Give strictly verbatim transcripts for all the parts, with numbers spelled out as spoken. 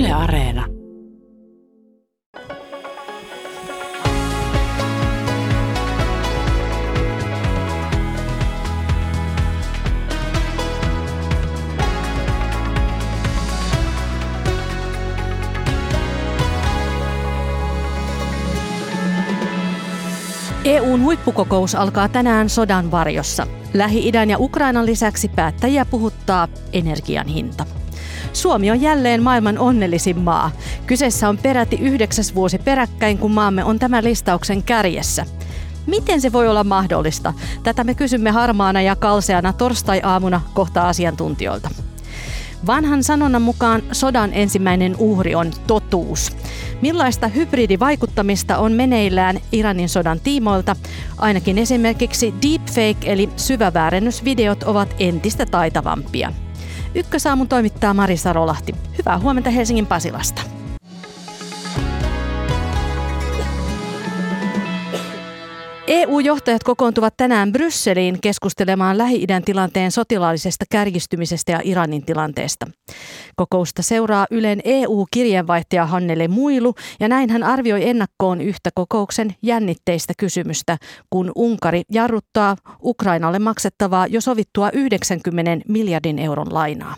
Yle Areena. E U:n huippukokous alkaa tänään sodan varjossa. Lähi-idän ja Ukrainan lisäksi päättäjiä puhuttaa energian hinta. Suomi on jälleen maailman onnellisin maa. Kyseessä on peräti yhdeksäs vuosi peräkkäin, kun maamme on tämän listauksen kärjessä. Miten se voi olla mahdollista? Tätä me kysymme harmaana ja kalseana torstai-aamuna kohta asiantuntijoilta. Vanhan sanonnan mukaan sodan ensimmäinen uhri on totuus. Millaista hybridivaikuttamista on meneillään Iranin sodan tiimoilta? Ainakin esimerkiksi deepfake eli syväväärennysvideot ovat entistä taitavampia. Ykkösaamun toimittaa Mari Sarolahti. Hyvää huomenta Helsingin Pasilasta. E U-johtajat kokoontuvat tänään Brysseliin keskustelemaan Lähi-idän tilanteen sotilaallisesta kärjistymisestä ja Iranin tilanteesta. Kokousta seuraa Ylen E U-kirjeenvaihtaja Hannele Muilu, ja näin hän arvioi ennakkoon yhtä kokouksen jännitteistä kysymystä, kun Unkari jarruttaa Ukrainalle maksettavaa jo sovittua yhdeksänkymmenen miljardin euron lainaa.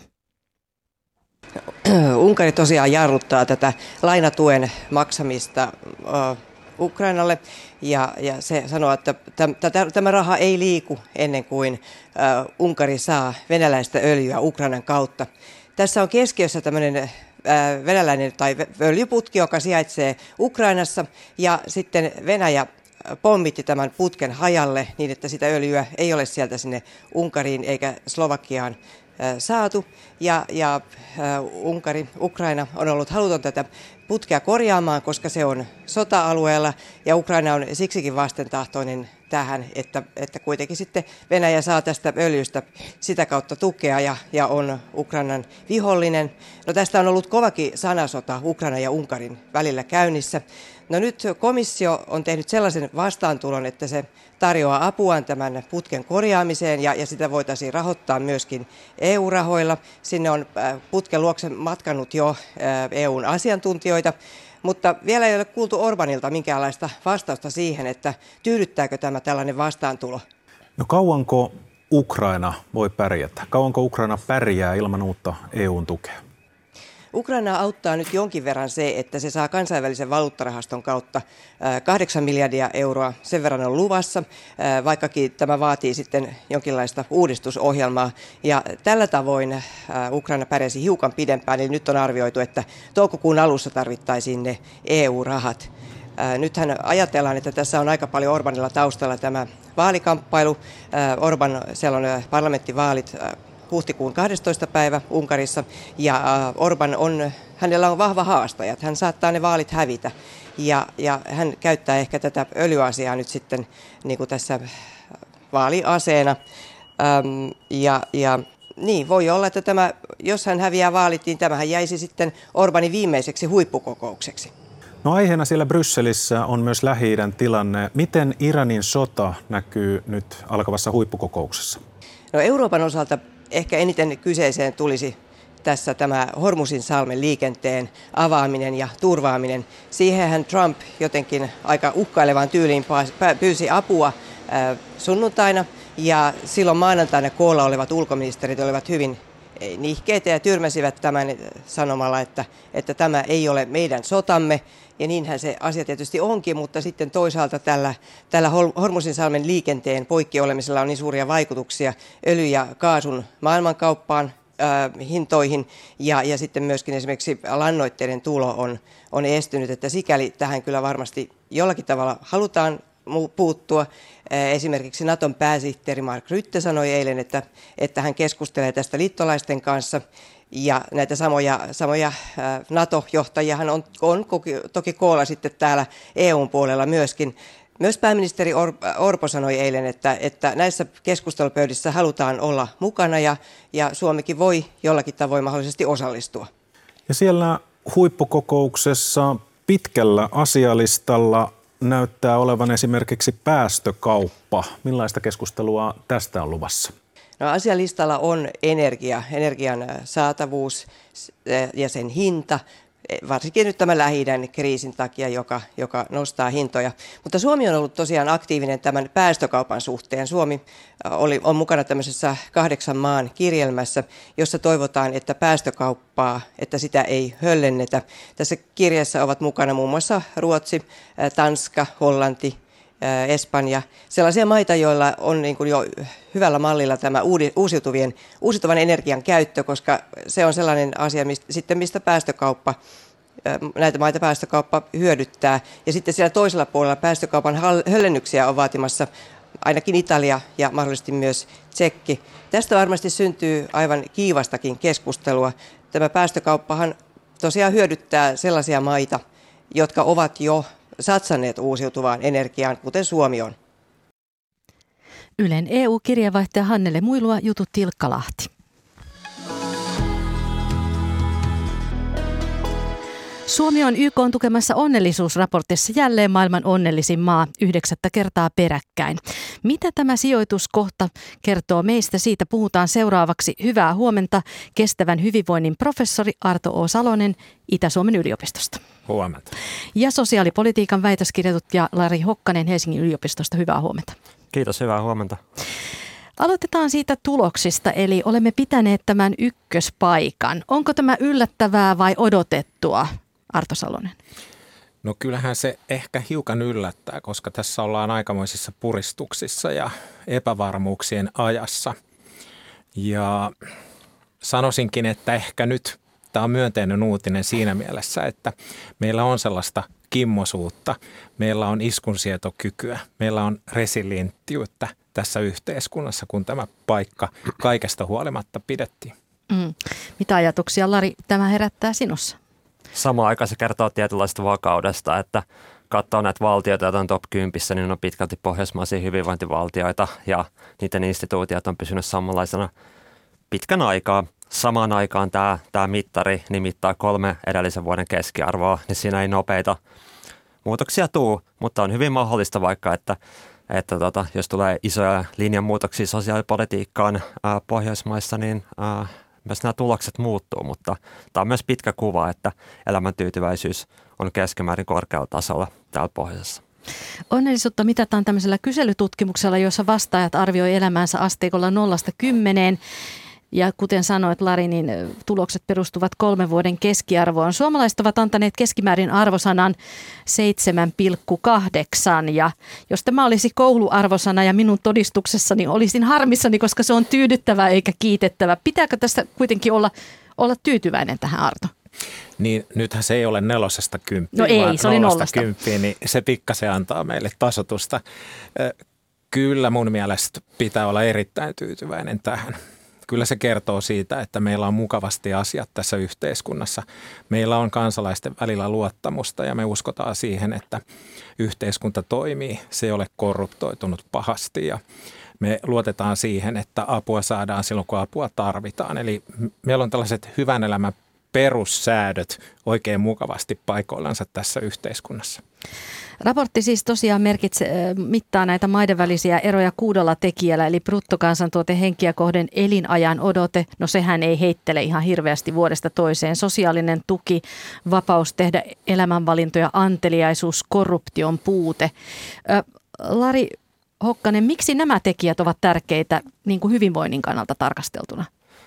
Unkari tosiaan jarruttaa tätä lainatuen maksamista Ukrainalle, ja, ja se sanoo, että tämä raha ei liiku ennen kuin ä, Unkari saa venäläistä öljyä Ukrainan kautta. Tässä on keskiössä tämmöinen ä, venäläinen tai öljyputki, joka sijaitsee Ukrainassa, ja sitten Venäjä pommitti tämän putken hajalle niin, että sitä öljyä ei ole sieltä sinne Unkariin eikä Slovakiaan saatu, ja, ja äh, Unkari, Ukraina on ollut haluton tätä putkea korjaamaan, koska se on sota-alueella, ja Ukraina on siksikin vastentahtoinen tähän, että, että kuitenkin sitten Venäjä saa tästä öljystä sitä kautta tukea ja, ja on Ukrainan vihollinen. No tästä on ollut kovakin sanasota Ukrainan ja Unkarin välillä käynnissä. No nyt komissio on tehnyt sellaisen vastaantulon, että se tarjoaa apuaan tämän putken korjaamiseen, ja, ja sitä voitaisiin rahoittaa myöskin E U-rahoilla. Sinne on putken luokse matkannut jo E U:n asiantuntijoita, mutta vielä ei ole kuultu Orbanilta minkäänlaista vastausta siihen, että tyydyttääkö tämä tällainen vastaantulo. No kauanko Ukraina voi pärjätä? Kauanko Ukraina pärjää ilman uutta E U:n tukea? Ukraina auttaa nyt jonkin verran se, että se saa kansainvälisen valuuttarahaston kautta kahdeksan miljardia euroa. Sen verran on luvassa, vaikkakin tämä vaatii sitten jonkinlaista uudistusohjelmaa. Ja tällä tavoin Ukraina pärjäsi hiukan pidempään, eli nyt on arvioitu, että toukokuun alussa tarvittaisiin ne E U-rahat. Nythän ajatellaan, että tässä on aika paljon Orbanilla taustalla tämä vaalikamppailu. Orban, siellä on parlamenttivaalit huhtikuun kahdestoista päivä Unkarissa, ja Orban on, hänellä on vahva haastaja, hän saattaa ne vaalit hävitä, ja, ja hän käyttää ehkä tätä öljyasiaa nyt sitten niin kuin tässä vaaliaseena, ähm, ja, ja niin voi olla, että tämä, jos hän häviää vaalit, niin tämähän jäisi sitten Orbanin viimeiseksi huippukokoukseksi. No aiheena siellä Brysselissä on myös Lähi-idän tilanne. Miten Iranin sota näkyy nyt alkavassa huippukokouksessa? No Euroopan osalta ehkä eniten kyseeseen tulisi tässä tämä Hormuzin salmen liikenteen avaaminen ja turvaaminen. Siihenhän Trump jotenkin aika uhkailevaan tyyliin pyysi apua sunnuntaina, ja silloin maanantaina koolla olevat ulkoministerit olivat hyvin nihkeitä ja tyrmäsivät tämän sanomalla, että, että tämä ei ole meidän sotamme. Ja niinhän se asia tietysti onkin, mutta sitten toisaalta tällä, tällä Hormuzin salmen liikenteen poikkiolemisella on niin suuria vaikutuksia öljy- ja kaasun maailmankauppaan, äh, hintoihin, ja, ja sitten myöskin esimerkiksi lannoitteiden tulo on, on estynyt, että sikäli tähän kyllä varmasti jollakin tavalla halutaan puuttua. Esimerkiksi Naton pääsihteeri Mark Rutte sanoi eilen, että, että hän keskustelee tästä liittolaisten kanssa, ja näitä samoja, samoja NATO-johtajiahan on, on toki koolla sitten täällä E U:n puolella myöskin. Myös pääministeri Or- Orpo sanoi eilen, että, että näissä keskustelupöydissä halutaan olla mukana, ja, ja Suomikin voi jollakin tavoin mahdollisesti osallistua. Ja siellä huippukokouksessa pitkällä asialistalla näyttää olevan esimerkiksi päästökauppa. Millaista keskustelua tästä on luvassa? No, asialistalla on energia, energian saatavuus ja sen hinta. varsinkin nyt tämän Lähi-idän kriisin takia, joka, joka nostaa hintoja. Mutta Suomi on ollut tosiaan aktiivinen tämän päästökaupan suhteen. Suomi oli, on mukana tämmöisessä kahdeksan maan kirjelmässä, jossa toivotaan, että päästökauppaa, että sitä ei höllennetä. Tässä kirjassa ovat mukana muun muassa Ruotsi, Tanska, Hollanti, Espanja, sellaisia maita, joilla on niin kuin jo hyvällä mallilla tämä uusiutuvien, uusiutuvan energian käyttö, koska se on sellainen asia, mistä, sitten mistä päästökauppa, näitä maita päästökauppa hyödyttää. Ja sitten siellä toisella puolella päästökaupan höllennyksiä on vaatimassa ainakin Italia ja mahdollisesti myös Tsekki. Tästä varmasti syntyy aivan kiivastakin keskustelua. Tämä päästökauppahan tosiaan hyödyttää sellaisia maita, jotka ovat jo satsanneet uusiutuvaan energiaan, kuten Suomi on. Ylen E U-kirjeenvaihtaja Hannele Muilua, jutut Tilkka Lahti. Suomi on Y K:n tukemassa onnellisuusraportissa jälleen maailman onnellisin maa yhdeksättä kertaa peräkkäin. Mitä tämä sijoituskohta kertoo meistä? Siitä puhutaan seuraavaksi. Hyvää huomenta kestävän hyvinvoinnin professori Arto O. Salonen Itä-Suomen yliopistosta. Huomenta. Ja sosiaalipolitiikan väitöskirjoitutkija Lari Hokkanen Helsingin yliopistosta. Hyvää huomenta. Kiitos, hyvää huomenta. Aloitetaan siitä tuloksista, eli olemme pitäneet tämän ykköspaikan. Onko tämä yllättävää vai odotettua, Arto Salonen? No kyllähän se ehkä hiukan yllättää, koska tässä ollaan aikamoisissa puristuksissa ja epävarmuuksien ajassa. Ja sanoisinkin, että ehkä nyt tämä on myönteinen uutinen siinä mielessä, että meillä on sellaista kimmosuutta, meillä on iskunsietokykyä, meillä on resilienttiyttä tässä yhteiskunnassa, kun tämä paikka kaikesta huolimatta pidettiin. Mm. Mitä ajatuksia, Lari, tämä herättää sinussa? Samaan aikaan se kertoo tietynlaista vakaudesta, että katsoo näitä valtioita, joita on top kymmenen, niin ne on pitkälti pohjoismaisia hyvinvointivaltioita ja niiden instituutiot on pysynyt samanlaisena pitkän aikaa. Samaan aikaan tämä, tämä mittari nimittaa kolme edellisen vuoden keskiarvoa, niin siinä ei nopeita muutoksia tule, mutta on hyvin mahdollista vaikka, että, että tota, jos tulee isoja linjanmuutoksia sosiaalipolitiikkaan ää, Pohjoismaissa, niin ää, myös nämä tulokset muuttuu, mutta tämä on myös pitkä kuva, että elämäntyytyväisyys on keskimäärin korkealla tasolla täällä pohjoisessa. Onnellisuutta mitataan tämmöisellä kyselytutkimuksella, jossa vastaajat arvioi elämäänsä asteikolla nollasta kymmeneen. Ja kuten sanoit, Lari, niin tulokset perustuvat kolmen vuoden keskiarvoon. Suomalaiset ovat antaneet keskimäärin arvosanan seitsemän pilkku kahdeksan. Ja jos tämä olisi kouluarvosana ja minun todistuksessani olisin harmissani, koska se on tyydyttävä eikä kiitettävä. Pitääkö tässä kuitenkin olla, olla tyytyväinen tähän, Arto? Niin nythän se ei ole nelosesta kymppiin, no ei, vaan se oli nollasta kymppiin, niin se pikkasen antaa meille tasotusta. Kyllä mun mielestä pitää olla erittäin tyytyväinen tähän. Kyllä se kertoo siitä, että meillä on mukavasti asiat tässä yhteiskunnassa. Meillä on kansalaisten välillä luottamusta ja me uskotaan siihen, että yhteiskunta toimii. Se ei ole korruptoitunut pahasti ja me luotetaan siihen, että apua saadaan silloin, kun apua tarvitaan. Eli meillä on tällaiset hyvän elämän perussäädöt oikein mukavasti paikoillansa tässä yhteiskunnassa. Raportti siis tosiaan merkitsee, mittaa näitä maiden välisiä eroja kuudella tekijällä, eli bruttokansantuote, henkiä kohden, elinajan odote. No sehän ei heittele ihan hirveästi vuodesta toiseen. Sosiaalinen tuki, vapaus tehdä elämänvalintoja, anteliaisuus, korruption puute. Lari Hokkanen, miksi nämä tekijät ovat tärkeitä niin kuin hyvinvoinnin kannalta tarkasteltuna?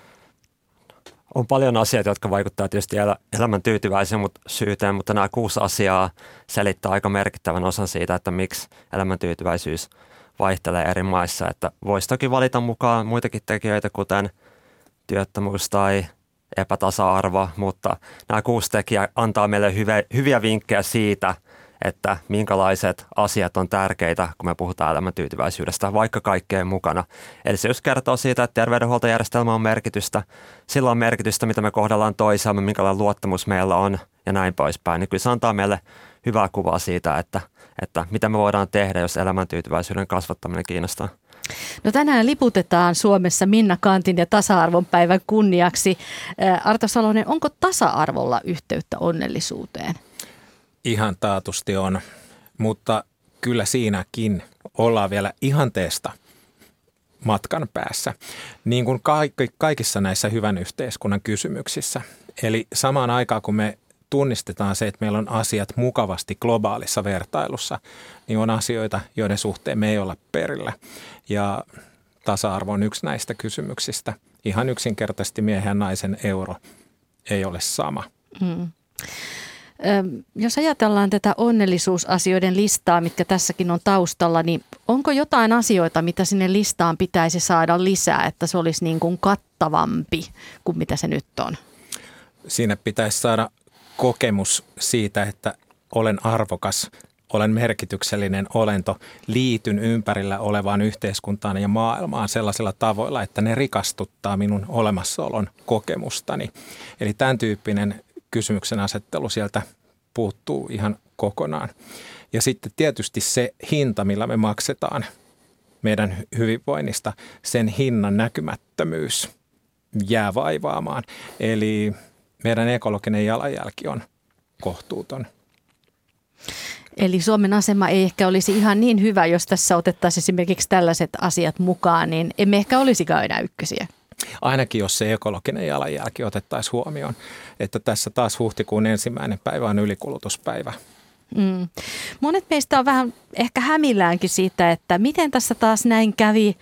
On paljon asioita, jotka vaikuttavat tietysti elämän tyytyväisyyteen, mutta nämä kuusi asiaa selittää aika merkittävän osan siitä, että miksi elämäntyytyväisyys vaihtelee eri maissa. Että voisi toki valita mukaan muitakin tekijöitä, kuten työttömyys tai epätasa-arvo, mutta nämä kuusi tekijää antaa meille hyviä, hyviä vinkkejä siitä, että minkälaiset asiat on tärkeitä, kun me puhutaan elämäntyytyväisyydestä, vaikka kaikkeen mukana. Eli se just kertoo siitä, että terveydenhuoltojärjestelmä on merkitystä, sillä on merkitystä, mitä me kohdellaan toisaamme, minkälainen luottamus meillä on ja näin poispäin. Niin kyllä se antaa meille hyvää kuvaa siitä, että, että mitä me voidaan tehdä, jos elämäntyytyväisyyden kasvattaminen kiinnostaa. No tänään liputetaan Suomessa Minna Canthin ja tasa-arvon päivän kunniaksi. Arto Salonen, onko tasa-arvolla yhteyttä onnellisuuteen? Ihan taatusti on, mutta kyllä siinäkin ollaan vielä ihanteesta matkan päässä, niin kuin kaikissa näissä hyvän yhteiskunnan kysymyksissä. Eli samaan aikaan, kun me tunnistetaan se, että meillä on asiat mukavasti globaalissa vertailussa, niin on asioita, joiden suhteen me ei olla perillä. Ja tasa-arvo on yksi näistä kysymyksistä. Ihan yksinkertaisesti miehen ja naisen euro ei ole sama. Mm. Jos ajatellaan tätä onnellisuusasioiden listaa, mitkä tässäkin on taustalla, niin onko jotain asioita, mitä sinne listaan pitäisi saada lisää, että se olisi niin kuin kattavampi kuin mitä se nyt on? Siinä pitäisi saada kokemus siitä, että olen arvokas, olen merkityksellinen olento, liityn ympärillä olevaan yhteiskuntaan ja maailmaan sellaisilla tavoilla, että ne rikastuttaa minun olemassaolon kokemustani. Eli tämän tyyppinen kysymyksen asettelu sieltä puuttuu ihan kokonaan. Ja sitten tietysti se hinta, millä me maksetaan meidän hyvinvoinnista, sen hinnan näkymättömyys jää vaivaamaan. Eli meidän ekologinen jalanjälki on kohtuuton. Eli Suomen asema ei ehkä olisi ihan niin hyvä, jos tässä otettaisiin esimerkiksi tällaiset asiat mukaan, niin emme ehkä olisikaan enää ykkösiä. Ainakin jos se ekologinen jalanjälki otettaisiin huomioon, että tässä taas huhtikuun ensimmäinen päivä on ylikulutuspäivä. Mm. Monet meistä on vähän ehkä hämilläänkin siitä, että miten tässä taas näin kävi.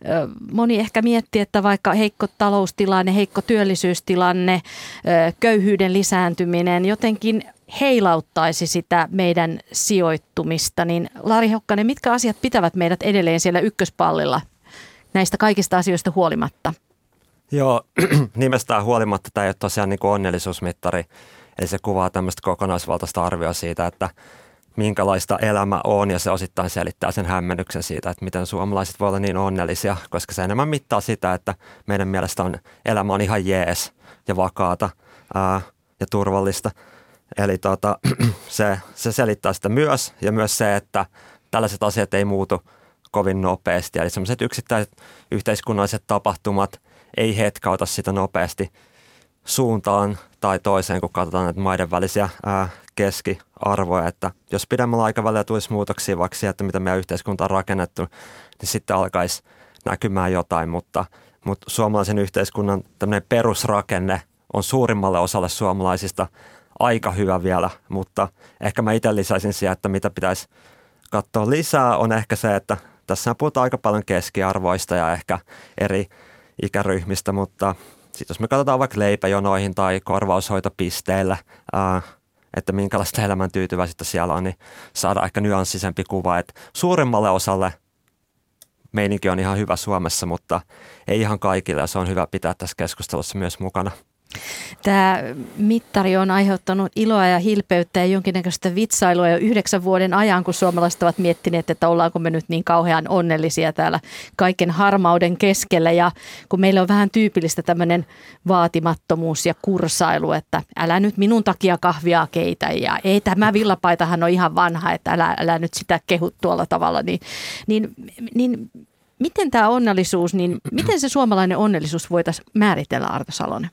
Moni ehkä miettii, että vaikka heikko taloustilanne, heikko työllisyystilanne, köyhyyden lisääntyminen jotenkin heilauttaisi sitä meidän sijoittumista. Niin Lari Hokkanen, mitkä asiat pitävät meidät edelleen siellä ykköspallilla näistä kaikista asioista huolimatta? Joo, nimestään huolimatta tämä ei ole tosiaan niin kuin onnellisuusmittari. Eli se kuvaa tämmöistä kokonaisvaltaista arvioa siitä, että minkälaista elämä on, ja se osittain selittää sen hämmennyksen siitä, että miten suomalaiset voi olla niin onnellisia, koska se enemmän mittaa sitä, että meidän mielestä on, elämä on ihan jees ja vakaata ää, ja turvallista. Eli tota, se, se selittää sitä myös, ja myös se, että tällaiset asiat ei muutu kovin nopeasti. Eli sellaiset yksittäiset yhteiskunnalliset tapahtumat ei hetkauta sitä nopeasti suuntaan tai toiseen, kun katsotaan näitä maiden välisiä ää, keskiarvoja, että jos pidemmällä aikavälillä tulisi muutoksia vaikka siihen, että mitä meidän yhteiskunta on rakennettu, niin sitten alkaisi näkymään jotain, mutta, mutta suomalaisen yhteiskunnan tämmöinen perusrakenne on suurimmalle osalle suomalaisista aika hyvä vielä, mutta ehkä mä itse lisäisin siihen, että mitä pitäisi katsoa lisää, on ehkä se, että tässä puhutaan aika paljon keskiarvoista ja ehkä eri ikäryhmistä, mutta sitten jos me katsotaan vaikka leipäjonoihin tai korvaushoitopisteillä, ää, että minkälaista elämäntyytyväisyyttä siellä on, niin saadaan ehkä nyanssisempi kuva, että suurimmalle osalle meininki on ihan hyvä Suomessa, mutta ei ihan kaikille, ja se on hyvä pitää tässä keskustelussa myös mukana. Tämä mittari on aiheuttanut iloa ja hilpeyttä ja jonkinnäköistä vitsailua jo yhdeksän vuoden ajan, kun suomalaiset ovat miettineet, että ollaanko me nyt niin kauhean onnellisia täällä kaiken harmauden keskellä. Ja kun meillä on vähän tyypillistä tämmöinen vaatimattomuus ja kursailu, että älä nyt minun takia kahvia keitä ja ei tämä villapaitahan on ihan vanha, että älä, älä nyt sitä kehu tuolla tavalla, niin, niin, niin miten tämä onnellisuus, niin miten se suomalainen onnellisuus voitaisiin määritellä, Arto Salonen?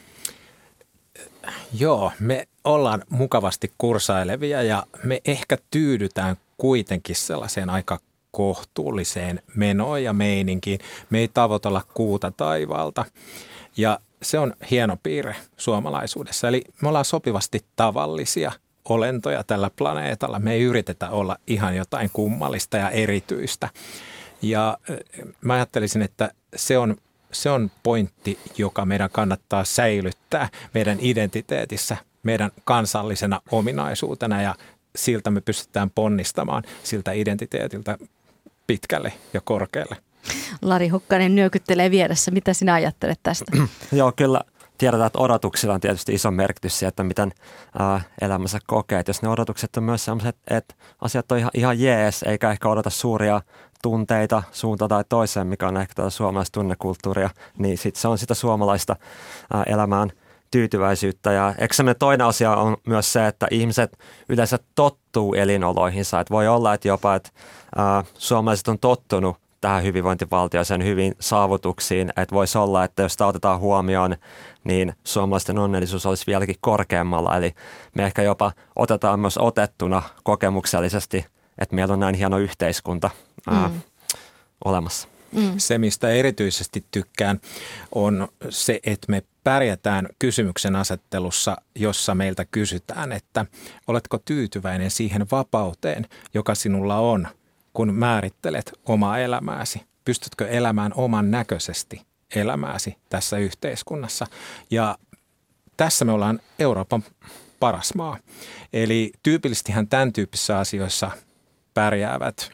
Joo, me ollaan mukavasti kursailevia ja me ehkä tyydytään kuitenkin sellaiseen aika kohtuulliseen menoon ja meininkiin. Me ei tavoitella kuuta taivaalta ja se on hieno piirre suomalaisuudessa. Eli me ollaan sopivasti tavallisia olentoja tällä planeetalla. Me ei yritetä olla ihan jotain kummallista ja erityistä. Ja mä ajattelisin, että se on Se on pointti, joka meidän kannattaa säilyttää meidän identiteetissä, meidän kansallisena ominaisuutena, ja siltä me pystytään ponnistamaan siltä identiteetiltä pitkälle ja korkealle. Lari Hokkanen nyökyttelee vieressä. Mitä sinä ajattelet tästä? Joo, kyllä tiedetään, että odotuksilla on tietysti iso merkitys siihen, että miten ää, elämänsä kokee. Et jos ne odotukset on myös sellaiset, että asiat on ihan, ihan jees, eikä ehkä odota suuria tunteita suuntaan tai toiseen, mikä on ehkä tätä suomalaista tunnekulttuuria, niin sit se on sitä suomalaista ää, elämään tyytyväisyyttä. Ja ehkä toinen asia on myös se, että ihmiset yleensä tottuu elinoloihinsa. Et voi olla, että jopa että, ää, suomalaiset on tottunut tähän hyvinvointivaltioon, hyvin saavutuksiin, että voisi olla, että jos tämä otetaan huomioon, niin suomalaisten onnellisuus olisi vieläkin korkeammalla. Eli me ehkä jopa otetaan myös otettuna kokemuksellisesti, että meillä on näin hieno yhteiskunta ää, mm. olemassa. Mm. Se, mistä erityisesti tykkään, on se, että me pärjätään kysymyksen asettelussa, jossa meiltä kysytään, että oletko tyytyväinen siihen vapauteen, joka sinulla on, kun määrittelet omaa elämääsi. Pystytkö elämään oman näköisesti elämääsi tässä yhteiskunnassa? Ja tässä me ollaan Euroopan paras maa. Eli tyypillisestihän tämän tyyppisissä asioissa pärjäävät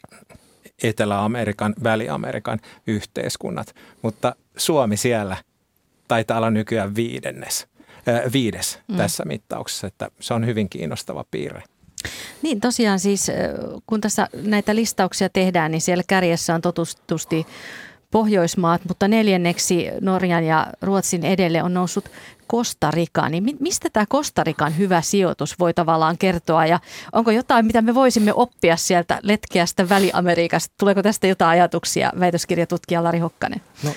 Etelä-Amerikan, Väli-Amerikan yhteiskunnat, mutta Suomi siellä taitaa olla nykyään viidennes, äh, viides mm. tässä mittauksessa, että se on hyvin kiinnostava piirre. Niin tosiaan siis, kun tässä näitä listauksia tehdään, niin siellä kärjessä on totutusti Pohjoismaat, mutta neljänneksi Norjan ja Ruotsin edelle on noussut Costa Rica. Niin mistä tämä Costa Rican hyvä sijoitus voi tavallaan kertoa ja onko jotain, mitä me voisimme oppia sieltä letkeästä Väli-Amerikasta? Tuleeko tästä jotain ajatuksia, väitöskirjatutkija Lari Hokkanen? No.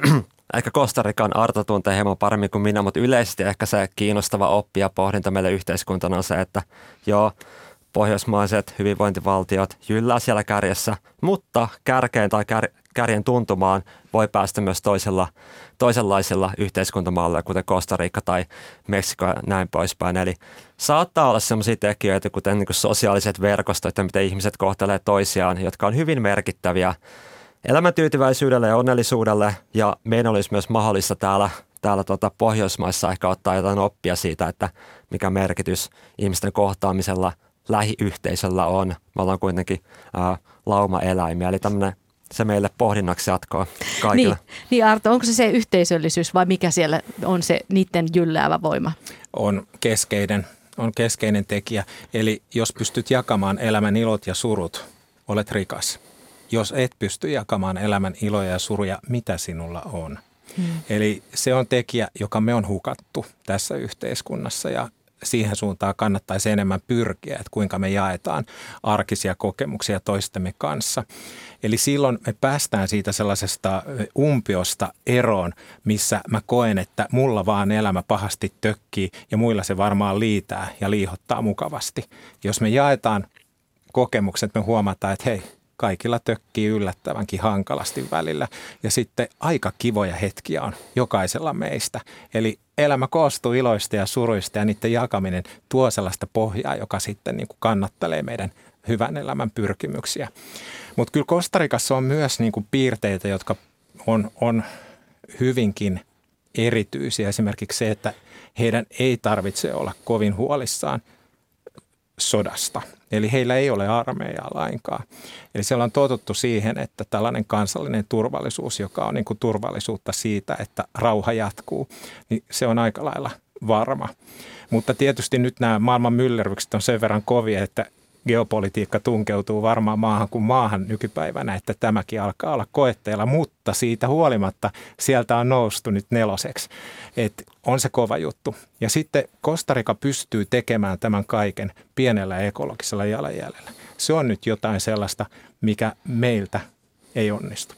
Ehkä Costa Rican Arto tuntee hieman paremmin kuin minä, mutta yleisesti ehkä se kiinnostava oppi ja pohdinta meille yhteiskuntana on se, että joo, pohjoismaiset hyvinvointivaltiot jyllää siellä kärjessä, mutta kärkeen tai kär, kärjen tuntumaan voi päästä myös toisella, toisenlaisilla yhteiskuntamalleilla, kuten Costa Rica tai Meksiko ja näin poispäin. Eli saattaa olla sellaisia tekijöitä, kuten niin kuin sosiaaliset verkostot ja miten ihmiset kohtelee toisiaan, jotka on hyvin merkittäviä elämäntyytyväisyydelle ja onnellisuudelle, ja meidän olisi myös mahdollista täällä, täällä tuota Pohjoismaissa ehkä ottaa jotain oppia siitä, että mikä merkitys ihmisten kohtaamisella lähiyhteisöllä on. Me ollaan kuitenkin ää, laumaeläimiä, eli tämmöinen se meille pohdinnaksi jatkoa kaikille. Niin, niin Arto, onko se se yhteisöllisyys vai mikä siellä on se niiden jylläävä voima? On keskeinen, on keskeinen tekijä, eli jos pystyt jakamaan elämän ilot ja surut, olet rikas. Jos et pysty jakamaan elämän iloja ja suruja, mitä sinulla on. Hmm. Eli se on tekijä, joka me on hukattu tässä yhteiskunnassa ja siihen suuntaan kannattaisi enemmän pyrkiä, että kuinka me jaetaan arkisia kokemuksia toistemme kanssa. Eli silloin me päästään siitä sellaisesta umpiosta eroon, missä mä koen, että mulla vaan elämä pahasti tökkii ja muilla se varmaan liitää ja liihottaa mukavasti. Jos me jaetaan kokemukset, me huomataan, että hei, kaikilla tökkii yllättävänkin hankalasti välillä ja sitten aika kivoja hetkiä on jokaisella meistä. Eli elämä koostuu iloista ja suruista ja niiden jakaminen tuo sellaista pohjaa, joka sitten niin kuin kannattelee meidän hyvän elämän pyrkimyksiä. Mutta kyllä Costa Ricassa on myös niin kuin piirteitä, jotka on, on hyvinkin erityisiä. Esimerkiksi se, että heidän ei tarvitse olla kovin huolissaan sodasta. Eli heillä ei ole armeijaa lainkaan. Eli siellä on totuttu siihen, että tällainen kansallinen turvallisuus, joka on niin kuin turvallisuutta siitä, että rauha jatkuu, niin se on aika lailla varma. Mutta tietysti nyt nämä maailman myllerrykset on sen verran kovia, että geopolitiikka tunkeutuu varmaan maahan kuin maahan nykypäivänä, että tämäkin alkaa olla koetteella, mutta siitä huolimatta sieltä on noustu nyt neloseksi. Et on se kova juttu. Ja sitten Costa Rica pystyy tekemään tämän kaiken pienellä ekologisella jalanjäljellä. Se on nyt jotain sellaista, mikä meiltä ei onnistu.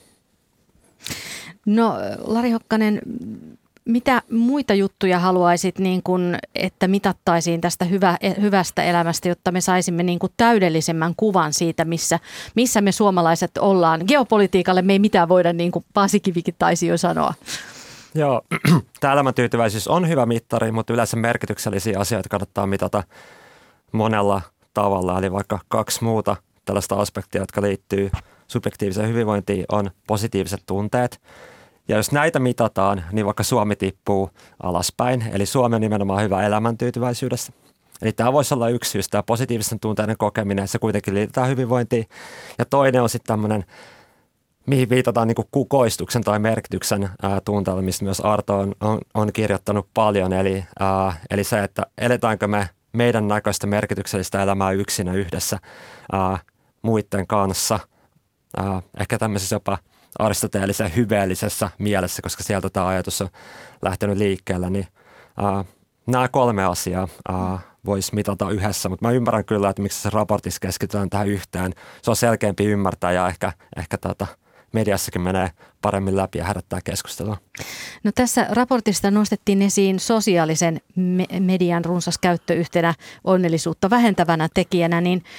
No Lari Hokkanen, mitä muita juttuja haluaisit, niin kun, että mitattaisiin tästä hyvä, hyvästä elämästä, jotta me saisimme niin kun täydellisemmän kuvan siitä, missä, missä me suomalaiset ollaan? Geopolitiikalle me ei mitään voida, niin kuin Paasikivikin taisi jo sanoa. Joo, tämä elämäntyytyväisyys on hyvä mittari, mutta yleensä merkityksellisiä asioita kannattaa mitata monella tavalla. Eli vaikka kaksi muuta tällaista aspektia, jotka liittyy subjektiiviseen hyvinvointiin, on positiiviset tunteet. Ja jos näitä mitataan, niin vaikka Suomi tippuu alaspäin, eli Suomi on nimenomaan hyvä elämäntyytyväisyydessä. Eli tämä voisi olla yksi syy, tämä positiivisten tunteiden kokeminen, se kuitenkin liitetään hyvinvointiin. Ja toinen on sitten tämmöinen, mihin viitataan niin kuin kukoistuksen tai merkityksen ää, tunteella, mistä myös Arto on, on, on kirjoittanut paljon. Eli, ää, eli se, että eletäänkö me meidän näköistä merkityksellistä elämää yksinä yhdessä ää, muiden kanssa. Ää, ehkä tämmöisessä jopa aristoteellisen hyveellisessä mielessä, koska sieltä tämä ajatus on lähtenyt liikkeelle, niin ää, nämä kolme asiaa ää, voisi mitata yhdessä, mutta mä ymmärrän kyllä, että miksi se raportissa keskitytään tähän yhteen. Se on selkeämpi ymmärtää ja ehkä, ehkä tota, mediassakin menee paremmin läpi ja herättää keskustelua. No tässä raportista nostettiin esiin sosiaalisen me- median runsas käyttö yhtenä onnellisuutta vähentävänä tekijänä, niin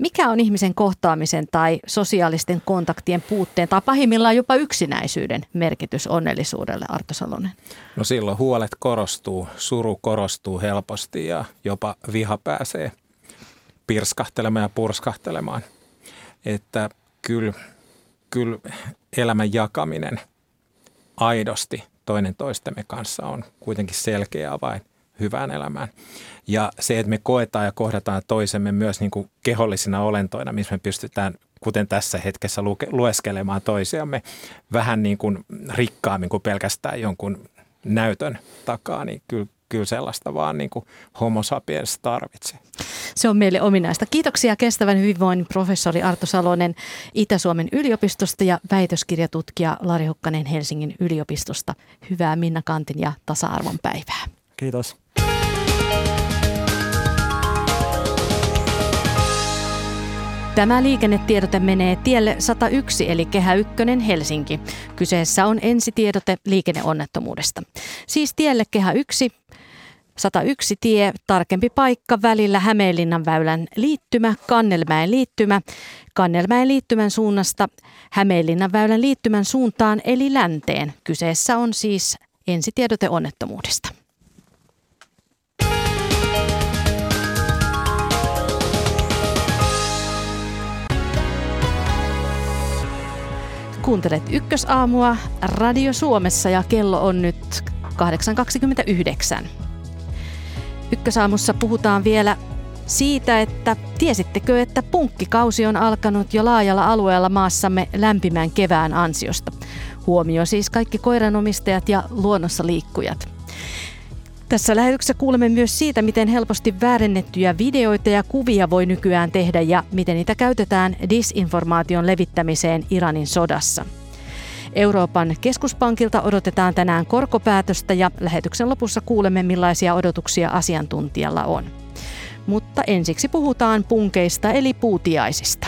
Mikä on ihmisen kohtaamisen tai sosiaalisten kontaktien puutteen tai pahimmillaan jopa yksinäisyyden merkitys onnellisuudelle, Arto Salonen? No silloin huolet korostuu, suru korostuu helposti ja jopa viha pääsee pirskahtelemaan ja purskahtelemaan. Että kyllä, kyllä elämän jakaminen aidosti toinen toistemme kanssa on kuitenkin selkeä avain hyvään elämään. Ja se, että me koetaan ja kohdataan toisemme myös niin kuin kehollisina olentoina, missä me pystytään, kuten tässä hetkessä, luke, lueskelemaan toisiamme vähän niin kuin rikkaammin kuin pelkästään jonkun näytön takaa, niin kyllä, kyllä sellaista vaan niin kuin homo sapiens tarvitsee. Se on meille ominaista. Kiitoksia kestävän hyvinvoinnin professori Arto Salonen Itä-Suomen yliopistosta ja väitöskirjatutkija Lari Hukkanen Helsingin yliopistosta. Hyvää Minna Kantin ja tasa-arvon päivää. Kiitos. Tämä liikennetiedote menee tielle sata yksi eli Kehä ykkönen Helsinki. Kyseessä on ensitiedote liikenneonnettomuudesta. Siis tielle Kehä yksi, sata yksi tie, tarkempi paikka välillä Hämeenlinnan väylän liittymä, Kannelmäen liittymä, Kannelmäen liittymän suunnasta Hämeenlinnan väylän liittymän suuntaan eli länteen. Kyseessä on siis ensitiedote onnettomuudesta. Kuuntelet Ykkösaamua Radio Suomessa ja kello on nyt kahdeksan kaksikymmentäyhdeksän. Ykkösaamussa puhutaan vielä siitä, että tiesittekö, että punkkikausi on alkanut jo laajalla alueella maassamme lämpimän kevään ansiosta. Huomio siis kaikki koiranomistajat ja luonnossa liikkujat. Tässä lähetyksessä kuulemme myös siitä, miten helposti väärennettyjä videoita ja kuvia voi nykyään tehdä ja miten niitä käytetään disinformaation levittämiseen Iranin sodassa. Euroopan keskuspankilta odotetaan tänään korkopäätöstä ja lähetyksen lopussa kuulemme, millaisia odotuksia asiantuntijalla on. Mutta ensiksi puhutaan punkeista eli puutiaisista.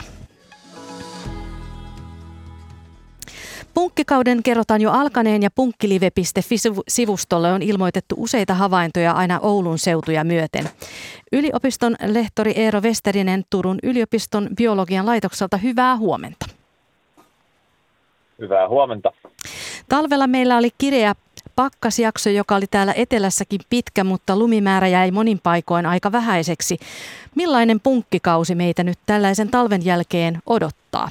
Punkkikauden kerrotaan jo alkaneen ja punkkilive piste fi-sivustolle on ilmoitettu useita havaintoja aina Oulun seutuja myöten. Yliopiston lehtori Eero Westerinen Turun yliopiston biologian laitokselta, hyvää huomenta. Hyvää huomenta. Talvella meillä oli kireä pakkasjakso, joka oli täällä etelässäkin pitkä, mutta lumimäärä jäi monin paikoin aika vähäiseksi. Millainen punkkikausi meitä nyt tällaisen talven jälkeen odottaa?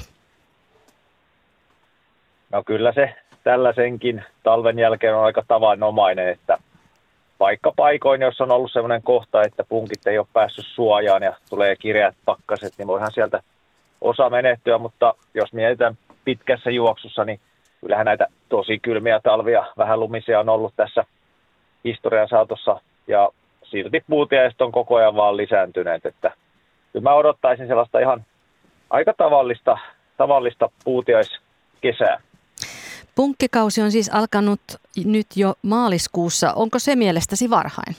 No kyllä se tällaisenkin talven jälkeen on aika tavanomainen, että vaikka paikoin, jos on ollut sellainen kohta, että punkit ei ole päässyt suojaan ja tulee kireät pakkaset, niin voihan sieltä osa menehtyä, mutta jos mietitään pitkässä juoksussa, niin kyllähän näitä tosi kylmiä talvia, vähän lumisia on ollut tässä historian saatossa ja silti puutiaiset on koko ajan vaan lisääntyneet, että kyllä mä odottaisin sellaista ihan aika tavallista, tavallista puutiaiskesää. Punkkikausi on siis alkanut nyt jo maaliskuussa. Onko se mielestäsi varhain?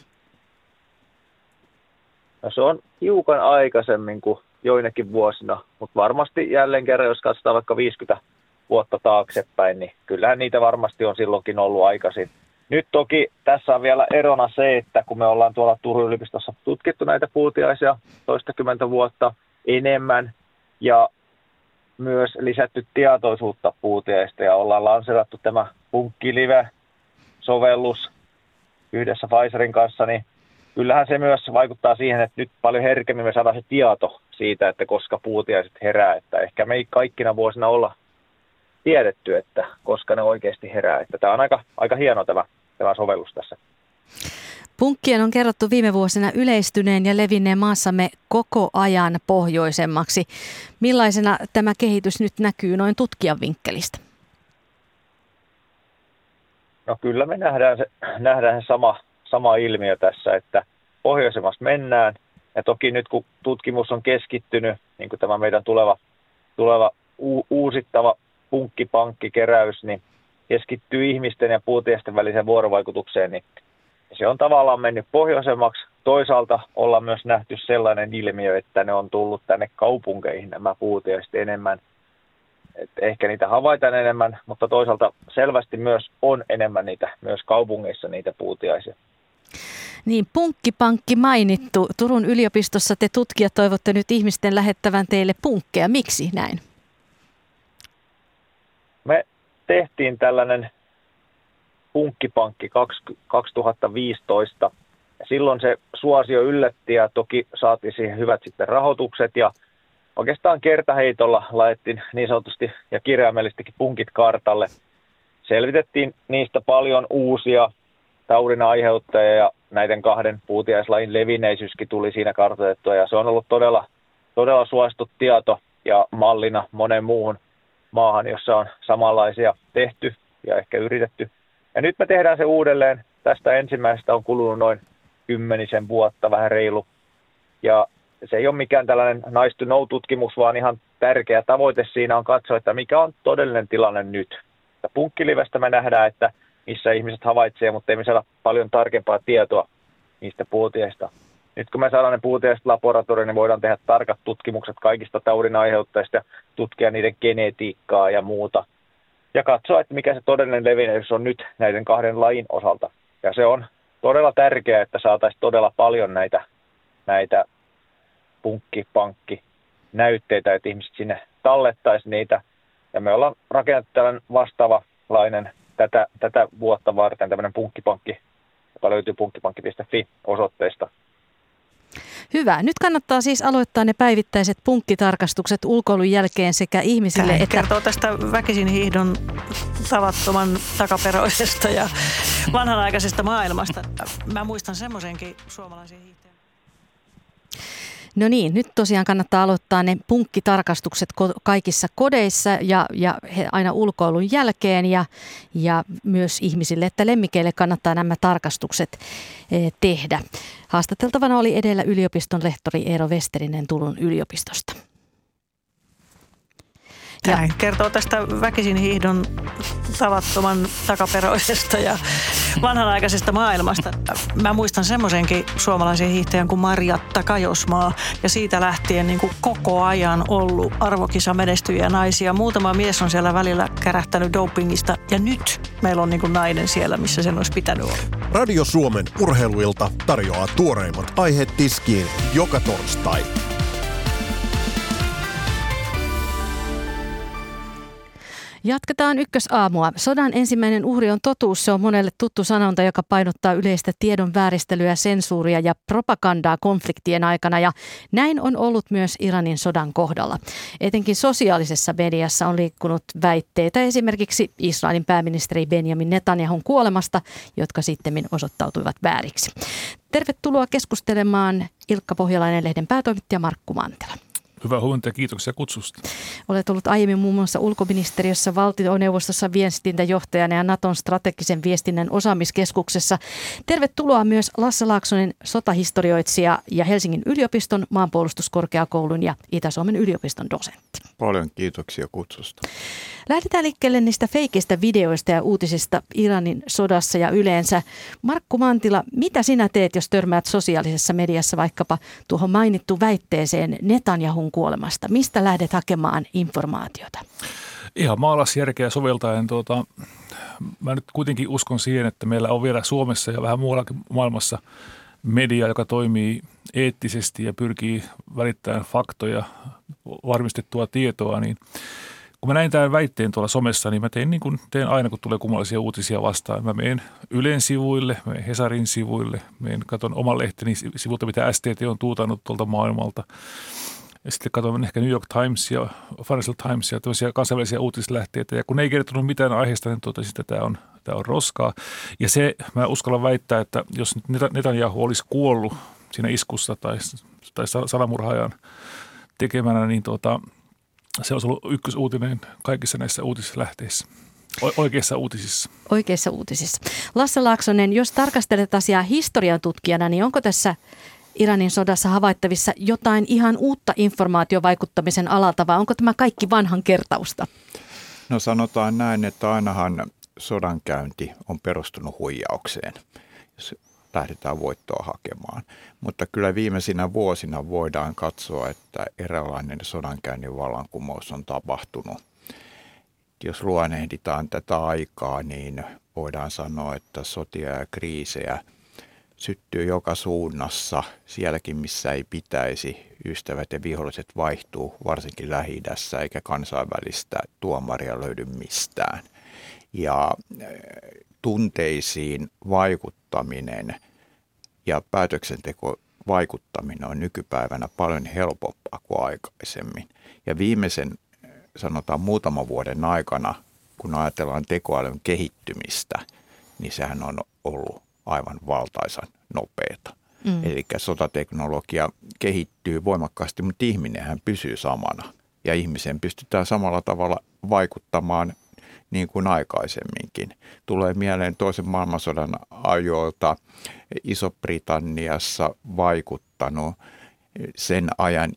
No se on hiukan aikaisemmin kuin joinakin vuosina, mutta varmasti jälleen kerran, jos katsotaan vaikka viisikymmentä vuotta taaksepäin, niin kyllähän niitä varmasti on silloinkin ollut aikaisin. Nyt toki tässä on vielä erona se, että kun me ollaan tuolla Turun yliopistossa tutkittu näitä puutiaisia toistakymmentä vuotta enemmän ja myös lisätty tietoisuutta puutiaista ja ollaan lanseerattu tämä Punkkilive-sovellus yhdessä Pfizerin kanssa, niin kyllähän se myös vaikuttaa siihen, että nyt paljon herkemmin me saadaan se tieto siitä, että koska puutiaiset herää, että ehkä me ei kaikkina vuosina olla tiedetty, että koska ne oikeasti herää. Että tämä on aika, aika hieno tämä, tämä sovellus tässä. Punkkien on kerrottu viime vuosina yleistyneen ja levinneen maassamme koko ajan pohjoisemmaksi. Millaisena tämä kehitys nyt näkyy noin tutkijan vinkkelistä? No kyllä me nähdään se, nähdään se sama, sama ilmiö tässä, että pohjoisemmassa mennään. Ja toki nyt kun tutkimus on keskittynyt, niin kuin tämä meidän tuleva, tuleva u, uusittava punkkipankkikeräys, niin keskittyy ihmisten ja puutiaisten väliseen vuorovaikutukseen, niin se on tavallaan mennyt pohjoisemmaksi. Toisaalta ollaan myös nähty sellainen ilmiö, että ne on tullut tänne kaupunkeihin nämä puutiaiset enemmän. Et ehkä niitä havaitaan enemmän, mutta toisaalta selvästi myös on enemmän niitä myös kaupungeissa niitä puutiaisia. Niin, punkkipankki mainittu. Turun yliopistossa te tutkijat toivotte nyt ihmisten lähettävän teille punkkeja. Miksi näin? Me tehtiin tällainen punkkipankki kaksituhattaviisitoista. Silloin se suosio yllätti ja toki saatiin siihen hyvät sitten rahoitukset ja oikeastaan kertaheitolla laitettiin niin sanotusti ja kirjaimellisestikin punkit kartalle. Selvitettiin niistä paljon uusia taudin aiheuttajia ja näiden kahden puutiaislajin levinneisyyskin tuli siinä kartoitettua ja se on ollut todella, todella suosittu tieto ja mallina monen muuhun maahan, jossa on samanlaisia tehty ja ehkä yritetty. Ja nyt me tehdään se uudelleen. Tästä ensimmäisestä on kulunut noin kymmenisen vuotta, vähän reilu. Ja se ei ole mikään tällainen nice to know-tutkimus, vaan ihan tärkeä tavoite siinä on katsoa, että mikä on todellinen tilanne nyt. Punkkilivestä me nähdään, että missä ihmiset havaitsee, mutta ei me saada paljon tarkempaa tietoa niistä puutiaista. Nyt kun me saadaan ne puutiaiset laboratorioon, niin voidaan tehdä tarkat tutkimukset kaikista taudin aiheuttajista ja tutkia niiden genetiikkaa ja muuta. Ja katsoa, että mikä se todellinen levinneisyys on nyt näiden kahden lajin osalta. Ja se on todella tärkeää, että saataisiin todella paljon näitä, näitä punkkipankki-näytteitä, että ihmiset sinne tallettaisiin niitä. Ja me ollaan rakennettu tällainen vastaavalainen tätä, tätä vuotta varten tämmöinen punkkipankki, joka löytyy punkkipankki piste fi osoitteesta. Hyvä. Nyt kannattaa siis aloittaa ne päivittäiset punkkitarkastukset ulkoilun jälkeen sekä ihmisille Tämä että... kertoo tästä väkisin hiihdon tavattoman takaperoisesta ja vanhanaikaisesta maailmasta. Mä muistan semmoisenkin suomalaisen hiihtäjän. No niin, nyt tosiaan kannattaa aloittaa ne punkkitarkastukset kaikissa kodeissa ja, ja aina ulkoilun jälkeen ja, ja myös ihmisille, että lemmikeille kannattaa nämä tarkastukset tehdä. Haastateltavana oli edellä yliopiston lehtori Eero Westerinen Turun yliopistosta. Tämä kertoo tästä väkisin hiihdon tavattoman takaperoisesta ja vanhanaikaisesta maailmasta. Mä muistan semmoisenkin suomalaisen hiihtäjän kuin Marjatta Kajosmaa ja siitä lähtien niin kuin koko ajan ollut arvokisamenestyjiä naisia. Muutama mies on siellä välillä kärähtänyt dopingista ja nyt meillä on niin kuin nainen siellä, missä sen olisi pitänyt olla. Radio Suomen urheiluilta tarjoaa tuoreimmat aiheet tiskiin joka torstai. Jatketaan ykkösaamua. Sodan ensimmäinen uhri on totuus. Se on monelle tuttu sanonta, joka painottaa yleistä tiedon vääristelyä, sensuuria ja propagandaa konfliktien aikana. Ja näin on ollut myös Iranin sodan kohdalla. Etenkin sosiaalisessa mediassa on liikkunut väitteitä esimerkiksi Israelin pääministeri Benjamin Netanyahun kuolemasta, jotka sittemmin osoittautuivat vääriksi. Tervetuloa keskustelemaan Ilkka Pohjalainen-lehden päätoimittaja Markku Mantila. Hyvää huomenta ja kiitoksia kutsusta. Olet ollut aiemmin muun muassa ulkoministeriössä, valtioneuvostossa viestintäjohtajana ja Naton strategisen viestinnän osaamiskeskuksessa. Tervetuloa myös Lasse Laaksonen, sotahistorioitsija ja Helsingin yliopiston, maanpuolustuskorkeakoulun ja Itä-Suomen yliopiston dosentti. Paljon kiitoksia kutsusta. Lähdetään liikkeelle niistä feikeistä videoista ja uutisista Iranin sodassa ja yleensä. Markku Mantila, mitä sinä teet, jos törmäät sosiaalisessa mediassa vaikkapa tuohon mainittu väitteeseen Netanyahun kuolemasta? Mistä lähdet hakemaan informaatiota? Ihan maalaisjärkeä soveltaen. Tuota, mä nyt kuitenkin uskon siihen, että meillä on vielä Suomessa ja vähän muuallakin maailmassa media, joka toimii eettisesti ja pyrkii välittämään faktoja, varmistettua tietoa, niin kun mä näin tämän väitteen tuolla somessa, niin mä tein niin kuin teen aina, kun tulee kummallisia uutisia vastaan. Mä menen Ylen sivuille, menen Hesarin sivuille, menen katson oman lehteni sivulta, mitä S T T on tuutannut tuolta maailmalta. Ja sitten katson ehkä New York Times ja Financial Times ja tämmöisiä kansainvälisiä uutislähteitä. Ja kun ne ei kertonut mitään aiheesta, niin totesin, että tämä on, tämä on roskaa. Ja se, mä uskallan väittää, että jos Netanyahu olisi kuollut siinä iskussa tai, tai salamurhaajan tekemänä, niin tuota, se olisi ollut ykkösuutinen kaikissa näissä uutislähteissä, oikeissa uutisissa. Oikeissa uutisissa. Lasse Laaksonen, jos tarkastelet asiaa historian tutkijana, niin onko tässä Iranin sodassa havaittavissa jotain ihan uutta informaatiovaikuttamisen alalta vai onko tämä kaikki vanhan kertausta? No sanotaan näin, että ainahan sodankäynti on perustunut huijaukseen, jos lähdetään voittoa hakemaan. Mutta kyllä viimeisinä vuosina voidaan katsoa, että eräänlainen sodankäynnin vallankumous on tapahtunut. Jos luonnehditaan tätä aikaa, niin voidaan sanoa, että sotia ja kriisejä syttyy joka suunnassa, sielläkin missä ei pitäisi. Ystävät ja viholliset vaihtuu, varsinkin Lähi-idässä, eikä kansainvälistä tuomaria löydy mistään. Ja tunteisiin vaikuttaminen ja päätöksenteko vaikuttaminen on nykypäivänä paljon helpompaa kuin aikaisemmin. Ja viimeisen, sanotaan muutaman vuoden aikana, kun ajatellaan tekoälyn kehittymistä, niin sehän on ollut aivan valtaisan nopeata. Mm. Eli sotateknologia kehittyy voimakkaasti, mutta ihminenhän pysyy samana. Ja ihmiseen pystytään samalla tavalla vaikuttamaan niin kuin aikaisemminkin. Tulee mieleen toisen maailmansodan ajoilta Iso-Britanniassa vaikuttanut sen ajan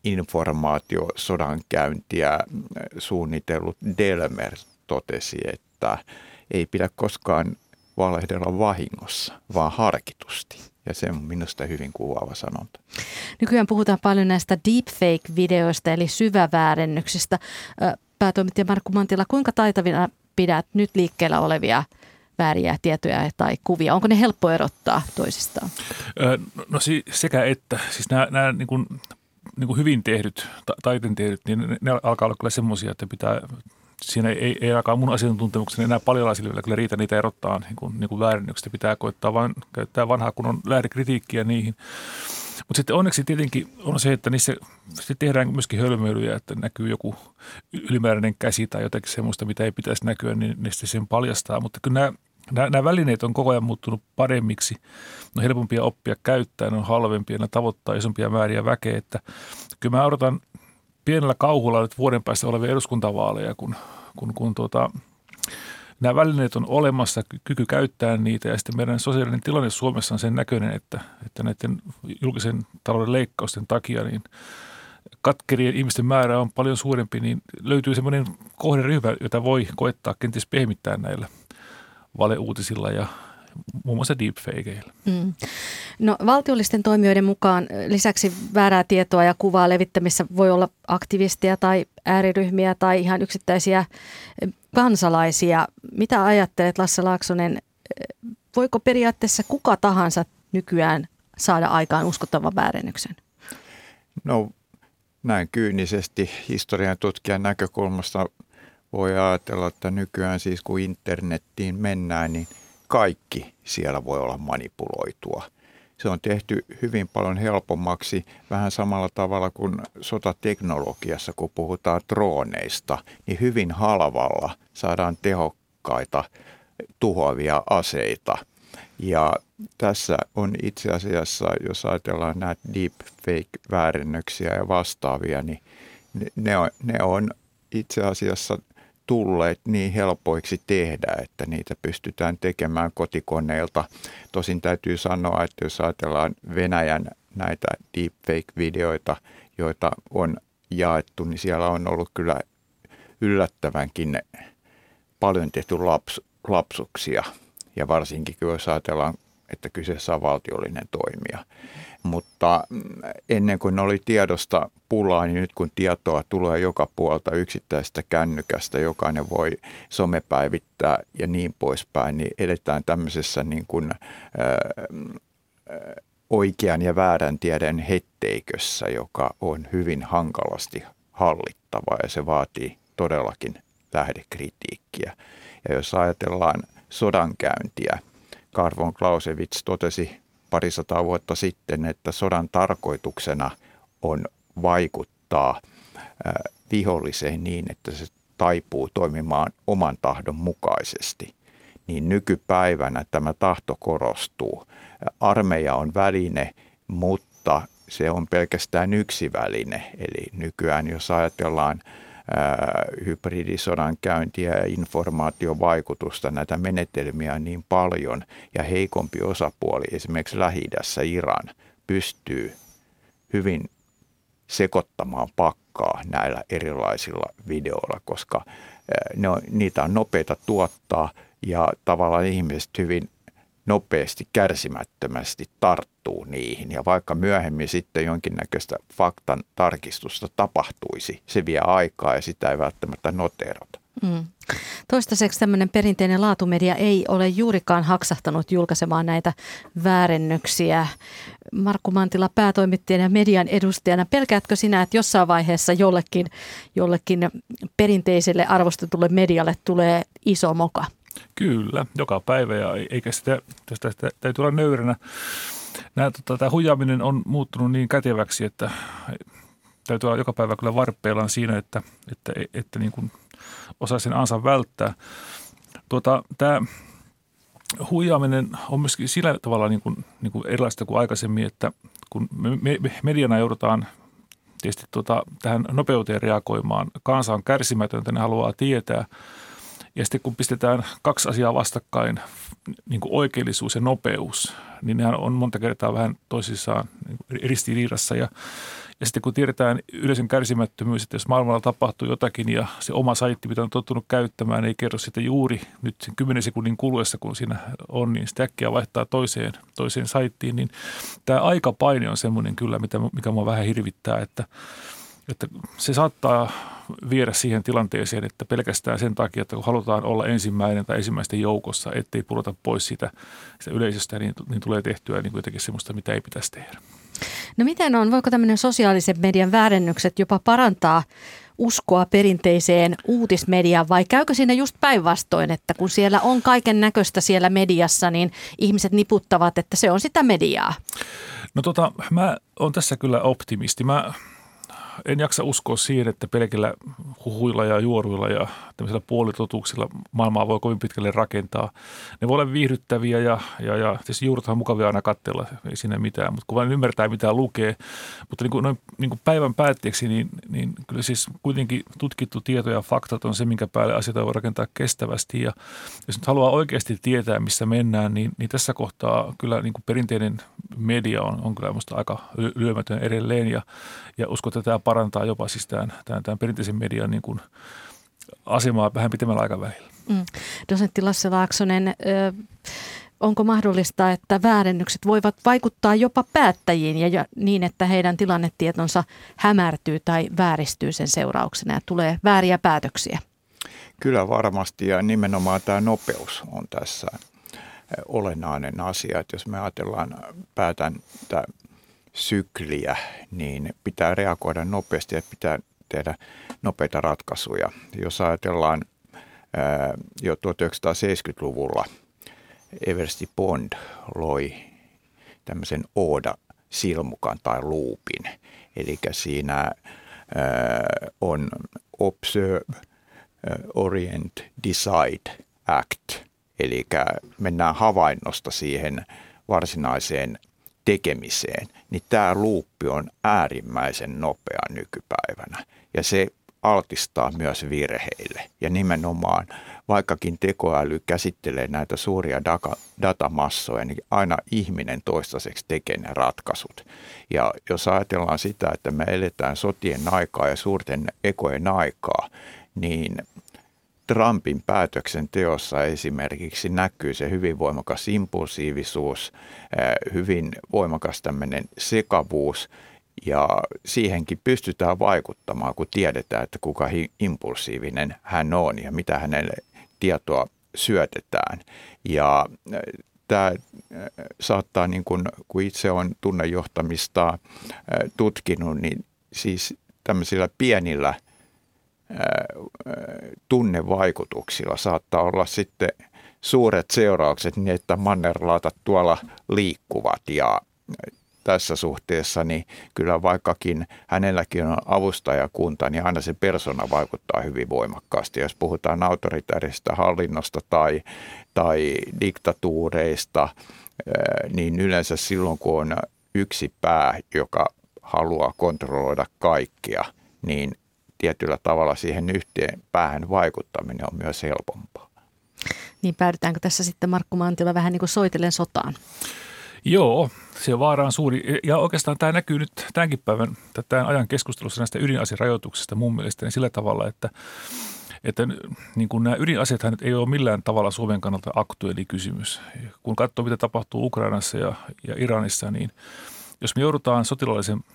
informaatiosodankäyntiä suunnitellut Delmer totesi, että ei pidä koskaan valehdella vahingossa, vaan harkitusti. Ja se on minusta hyvin kuvaava sanonta. Nykyään puhutaan paljon näistä deepfake-videoista eli syväväärennyksistä. Päätoimittaja Markku Mantila, kuinka taitavina pidät nyt liikkeellä olevia vääriä tietoja tai kuvia? Onko ne helppo erottaa toisistaan? No sekä että. Siis nämä, nämä niin kuin, niin kuin hyvin tehdyt, taiten tehdyt, niin ne alkaa olla kyllä semmoisia, että pitää... Siinä ei, ei alkaa mun asiantuntemukseni enää paljalaisille kyllä riitä niitä erottaa niin kuin, niin kuin väärennyksestä. Pitää koittaa vain käyttää vanhaa kunnon lähdekritiikkiä niihin. Mutta sitten onneksi tietenkin on se, että niissä tehdään myöskin hölmöilyjä, että näkyy joku ylimääräinen käsi tai jotakin semmoista, mitä ei pitäisi näkyä, niin ne sitten sen paljastaa. Mutta kyllä nämä, nämä, nämä välineet on koko ajan muuttunut paremmiksi. Ne on helpompia oppia käyttää, ne on halvempia, ne tavoittaa isompia määriä väkeä. Että kyllä mä odotan pienellä kauhulla nyt vuoden päästä olevia eduskuntavaaleja, kun, kun, kun tuota, nämä välineet on olemassa, kyky käyttää niitä ja sitten meidän sosiaalinen tilanne Suomessa on sen näköinen, että, että näiden julkisen talouden leikkausten takia niin katkerien ihmisten määrä on paljon suurempi, niin löytyy semmoinen kohderyhmä, jota voi koettaa kenties pehmittää näillä valeuutisilla ja muun muassa deepfakeilla. Mm. No, valtiollisten toimijoiden mukaan lisäksi väärää tietoa ja kuvaa levittämissä voi olla aktivisteja tai ääriryhmiä tai ihan yksittäisiä kansalaisia. Mitä ajattelet, Lasse Laaksonen, voiko periaatteessa kuka tahansa nykyään saada aikaan uskottavan väärennyksen? No näin kyynisesti historian tutkijan näkökulmasta voi ajatella, että nykyään siis kun internettiin mennään, niin kaikki siellä voi olla manipuloitua. Se on tehty hyvin paljon helpommaksi, vähän samalla tavalla kuin sotateknologiassa, kun puhutaan drooneista, niin hyvin halvalla saadaan tehokkaita tuhoavia aseita. Ja tässä on itse asiassa, jos ajatellaan näitä deepfake-väärennöksiä ja vastaavia, niin ne on, ne on itse asiassa tulleet niin helpoiksi tehdä, että niitä pystytään tekemään kotikoneilta. Tosin täytyy sanoa, että jos ajatellaan Venäjän näitä deepfake-videoita, joita on jaettu, niin siellä on ollut kyllä yllättävänkin paljon tehty laps, lapsuksia. Ja varsinkin jos ajatellaan, että kyseessä on valtiollinen toimija. Mutta ennen kuin oli tiedosta pulaa, niin nyt kun tietoa tulee joka puolta yksittäisestä kännykästä, jokainen voi somepäivittää ja niin poispäin, niin eletään tämmöisessä niin kuin, äh, oikean ja väärän tiedon hetteikössä, joka on hyvin hankalasti hallittava ja se vaatii todellakin lähdekritiikkiä. Ja jos ajatellaan sodankäyntiä, Carl von Clausewitz totesi parisataa vuotta sitten, että sodan tarkoituksena on vaikuttaa viholliseen niin, että se taipuu toimimaan oman tahdon mukaisesti. Niin nykypäivänä tämä tahto korostuu. Armeija on väline, mutta se on pelkästään yksi väline. Eli nykyään, jos ajatellaan hybridisodan käyntiä ja informaatiovaikutusta, näitä menetelmiä on niin paljon ja heikompi osapuoli, esimerkiksi Lähi-idässä Iran, pystyy hyvin sekoittamaan pakkaa näillä erilaisilla videoilla, koska ne on, niitä on nopeita tuottaa ja tavallaan ihmiset hyvin nopeasti, kärsimättömästi tarttuu niihin. Ja vaikka myöhemmin sitten jonkinnäköistä faktan tarkistusta tapahtuisi, se vie aikaa ja sitä ei välttämättä noteerata. Mm. Toistaiseksi tämmöinen perinteinen laatumedia ei ole juurikaan haksahtanut julkaisemaan näitä väärennöksiä. Markku Mantila, päätoimittajana ja median edustajana, pelkäätkö sinä, että jossain vaiheessa jollekin, jollekin perinteiselle arvostetulle medialle tulee iso moka? Kyllä, joka päivä, ja eikä sitä, tästä, sitä täytyy olla nöyränä. Nämä, tota, tämä huijaaminen on muuttunut niin käteväksi, että täytyy olla joka päivä kyllä varppeillaan siinä, että, että, että, että niin kuin osaa sen ansan välttää. Tuota, tämä huijaaminen on myöskin sillä tavalla niin kuin, niin kuin erilaista kuin aikaisemmin, että kun me, me, mediana joudutaan tietysti tuota, tähän nopeuteen reagoimaan, kansa on kärsimätöntä, ne haluaa tietää. Ja sitten kun pistetään kaksi asiaa vastakkain, niin kuin oikeellisuus ja nopeus, niin nehän on monta kertaa vähän toisissaan niin ristiriidassa. Ja, ja sitten kun tiedetään yleisen kärsimättömyys, että jos maailmalla tapahtuu jotakin ja se oma saitti, mitä on tottunut käyttämään, ei kerro sitä juuri nyt sen kymmenen sekunnin kuluessa, kun siinä on, niin sitä äkkiä vaihtaa toiseen, toiseen saittiin. Niin tämä aikapaine on semmoinen kyllä, mitä, mikä minua vähän hirvittää, että Että se saattaa viedä siihen tilanteeseen, että pelkästään sen takia, että kun halutaan olla ensimmäinen tai ensimmäisten joukossa, ettei pudota pois sitä, sitä yleisöstä, niin, niin tulee tehtyä niin jotenkin semmoista, mitä ei pitäisi tehdä. No miten on? Voiko tämmöinen sosiaalisen median väärennykset jopa parantaa uskoa perinteiseen uutismediaan vai käykö siinä just päinvastoin, että kun siellä on kaiken näköistä siellä mediassa, niin ihmiset niputtavat, että se on sitä mediaa? No tota, mä oon tässä kyllä optimisti. Mä en jaksa uskoa siihen, että pelkillä huhuilla ja juoruilla ja tämmöisillä puolitotuuksilla maailmaa voi kovin pitkälle rakentaa. Ne voi olla viihdyttäviä ja, ja, ja tietysti juurthan mukavia aina katsella, ei siinä mitään, mutta kun vain ymmärtää mitä lukee. Mutta niin kuin, noin, niin kuin päivän päätteeksi, niin, niin kyllä siis kuitenkin tutkittu tieto ja faktat on se, minkä päälle asioita voi rakentaa kestävästi. Ja jos nyt haluaa oikeasti tietää, missä mennään, niin, niin tässä kohtaa kyllä niin kuin perinteinen media on, on kyllä minusta aika lyömätön edelleen ja, ja uskon, että tämä parantaa jopa siis tämän, tämän, tämän perinteisen median niin kuin asemaa vähän pitemmällä aikavälillä. Mm. Dosentti Lasse Laaksonen, ö, onko mahdollista, että väärennykset voivat vaikuttaa jopa päättäjiin ja, ja niin, että heidän tilannetietonsa hämärtyy tai vääristyy sen seurauksena ja tulee vääriä päätöksiä? Kyllä varmasti ja nimenomaan tämä nopeus on tässä olennainen asia, että jos me ajatellaan päätäntä sykliä, niin pitää reagoida nopeasti ja pitää tehdä nopeita ratkaisuja. Jos ajatellaan ää, jo tuhatyhdeksänsataaseitsemänkymmentäluvulla Eversti Bond loi tämmöisen Ooda-silmukan tai luupin, eli siinä ää, on Observe, Orient, Decide, Act, eli mennään havainnosta siihen varsinaiseen tekemiseen, niin tämä luuppi on äärimmäisen nopea nykypäivänä ja se altistaa myös virheille. Ja nimenomaan, vaikkakin tekoäly käsittelee näitä suuria datamassoja, niin aina ihminen toistaiseksi tekee ne ratkaisut. Ja jos ajatellaan sitä, että me eletään sotien aikaa ja suurten ekojen aikaa, niin Trumpin päätöksenteossa esimerkiksi näkyy se hyvin voimakas impulsiivisuus, hyvin voimakas tämmöinen sekavuus ja siihenkin pystytään vaikuttamaan, kun tiedetään, että kuka impulsiivinen hän on ja mitä hänelle tietoa syötetään. Ja tämä saattaa, niin kun, kun itse on tunnejohtamista tutkinut, niin siis tämmöisillä pienillä tunnevaikutuksilla saattaa olla sitten suuret seuraukset niin, että mannerlaatat tuolla liikkuvat ja tässä suhteessa niin kyllä vaikkakin hänelläkin on avustajakunta, niin aina se persona vaikuttaa hyvin voimakkaasti. Jos puhutaan autoritaarisesta hallinnosta tai, tai diktatuureista, niin yleensä silloin kun on yksi pää, joka haluaa kontrolloida kaikkea, niin tietyllä tavalla siihen yhteen päähän vaikuttaminen on myös helpompaa. Niin päädytäänkö tässä sitten Markku Mantila vähän niin kuin soitellen sotaan? Joo, se vaara on suuri. Ja oikeastaan tämä näkyy nyt tämänkin päivän, tämän ajan keskustelussa näistä ydinaserajoituksista mun mielestä niin sillä tavalla, että, että niin kuin nämä ydinaseethan ei ole millään tavalla Suomen kannalta aktuelli kysymys. Kun katsoo, mitä tapahtuu Ukrainassa ja, ja Iranissa, niin jos me joudutaan sotilaallisen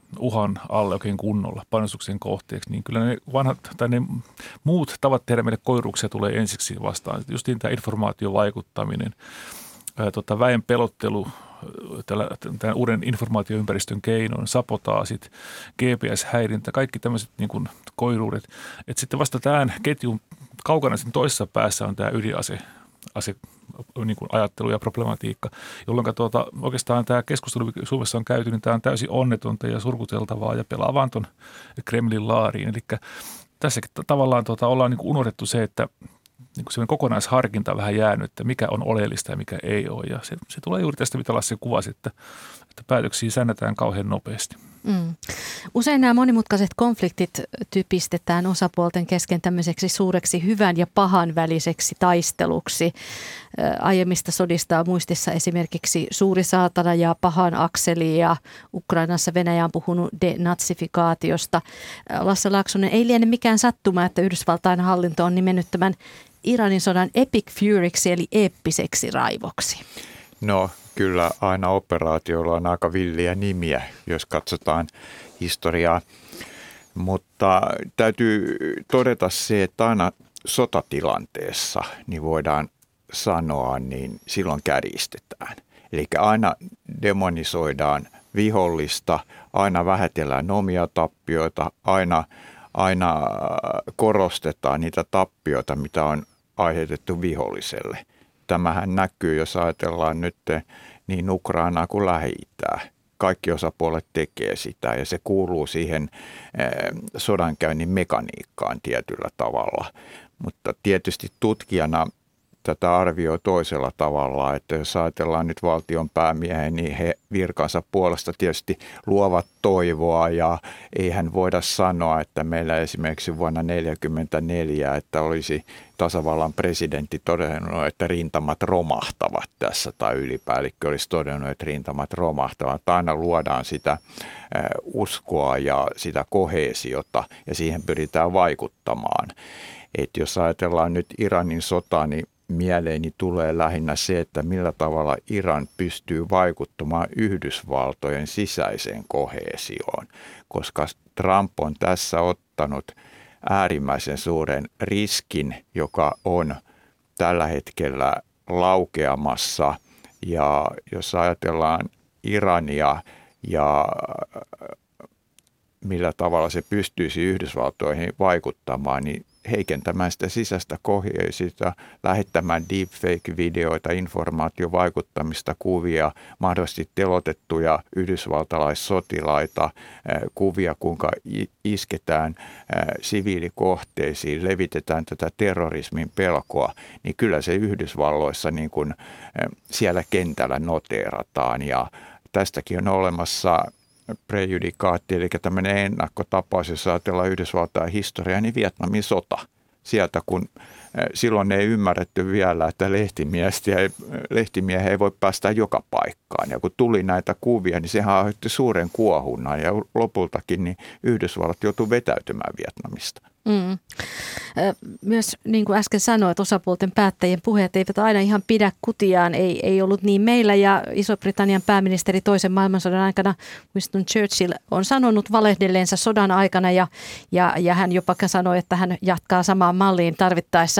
uhan alle oikein kunnolla painostuksen kohteeksi, niin kyllä ne vanhat tai ne muut tavat tehdä meille koiruuksia tulee ensiksi vastaan. Justiin tämä informaatiovaikuttaminen, ää, tota, väen pelottelu, tällä, tämän uuden informaatioympäristön keinoin, sabotaasit, G P S-häirintä, kaikki tämmöiset niin kuin koiruudet. Et sitten vasta tämän ketjun kaukana sen toisessa päässä on tämä ydinase, ase, niin kuin ajattelu ja problematiikka, jolloin tuota, oikeastaan tämä keskustelu Suomessa on käyty, niin tämä on täysin onnetonta ja surkuteltavaa ja pelaa vaan ton Kremlin laariin. Eli tässäkin tavallaan tuota, ollaan niin kuin unohdettu se, että niin kuin kokonaisharkinta on vähän jäänyt, että mikä on oleellista ja mikä ei ole. Ja se, se tulee juuri tästä, mitä Lassi kuvasi, että, että päätöksiä säännetään kauhean nopeasti. Mm. Usein nämä monimutkaiset konfliktit typistetään osapuolten kesken tämmöiseksi suureksi hyvän ja pahan väliseksi taisteluksi. Aiemmista sodista on muistissa esimerkiksi Suuri saatana ja pahan akseli ja Ukrainassa Venäjä on puhunut denatsifikaatiosta. Lasse Laaksonen, ei liene mikään sattuma, että Yhdysvaltain hallinto on nimennyt tämän Iranin sodan epic furyksi eli eeppiseksi raivoksi. No kyllä aina operaatioilla on aika villiä nimiä, jos katsotaan historiaa, mutta täytyy todeta se, että aina sotatilanteessa niin voidaan sanoa, niin silloin kärjistetään. Eli aina demonisoidaan vihollista, aina vähätellään omia tappioita, aina, aina korostetaan niitä tappioita, mitä on aiheutettu viholliselle. Tämähän näkyy, jos ajatellaan nyt niin Ukrainaa kuin Lähi-Itää. Kaikki osapuolet tekee sitä ja se kuuluu siihen sodankäynnin mekaniikkaan tietyllä tavalla. Mutta tietysti tutkijana tätä arvioi toisella tavalla, että jos ajatellaan nyt valtion päämiehen, niin he virkansa puolesta tietysti luovat toivoa ja eihän voida sanoa, että meillä esimerkiksi vuonna tuhatyhdeksänsataaneljäkymmentäneljä, että olisi tasavallan presidentti todennut, että rintamat romahtavat tässä tai ylipäällikkö olisi todennut, että rintamat romahtavat. Aina luodaan sitä uskoa ja sitä koheesiota ja siihen pyritään vaikuttamaan. Että jos ajatellaan nyt Iranin sotaa, niin mieleeni tulee lähinnä se, että millä tavalla Iran pystyy vaikuttamaan Yhdysvaltojen sisäiseen koheesioon, koska Trump on tässä ottanut äärimmäisen suuren riskin, joka on tällä hetkellä laukeamassa. Ja jos ajatellaan Irania ja millä tavalla se pystyisi Yhdysvaltoihin vaikuttamaan, niin heikentämään sitä sisäistä koheesiota, lähettämään deepfake-videoita, informaatiovaikuttamista, kuvia, mahdollisesti telotettuja yhdysvaltalaissotilaita, kuvia, kuinka isketään siviilikohteisiin, levitetään tätä terrorismin pelkoa, niin kyllä se Yhdysvalloissa niin kuin siellä kentällä noteerataan ja tästäkin on olemassa prejudikaatti, eli tämmöinen ennakkotapaus, jos ajatellaan Yhdysvaltain historiaa, niin Vietnamin sota. Sieltä, kun silloin ei ymmärretty vielä, että lehtimiehiä ei, lehtimiehiä ei voi päästä joka paikkaan. Ja kun tuli näitä kuvia, niin sehän aiheutti suuren kuohunnan ja lopultakin niin Yhdysvallat joutui vetäytymään Vietnamista. Mm. Myös niin kuin äsken sanoit, osapuolten päättäjien puheet eivät aina ihan pidä kutiaan. Ei, ei ollut niin meillä ja Iso-Britannian pääministeri toisen maailmansodan aikana Winston Churchill on sanonut valehdelleensa sodan aikana ja, ja, ja hän jopa sanoi, että hän jatkaa samaan malliin tarvittaessa.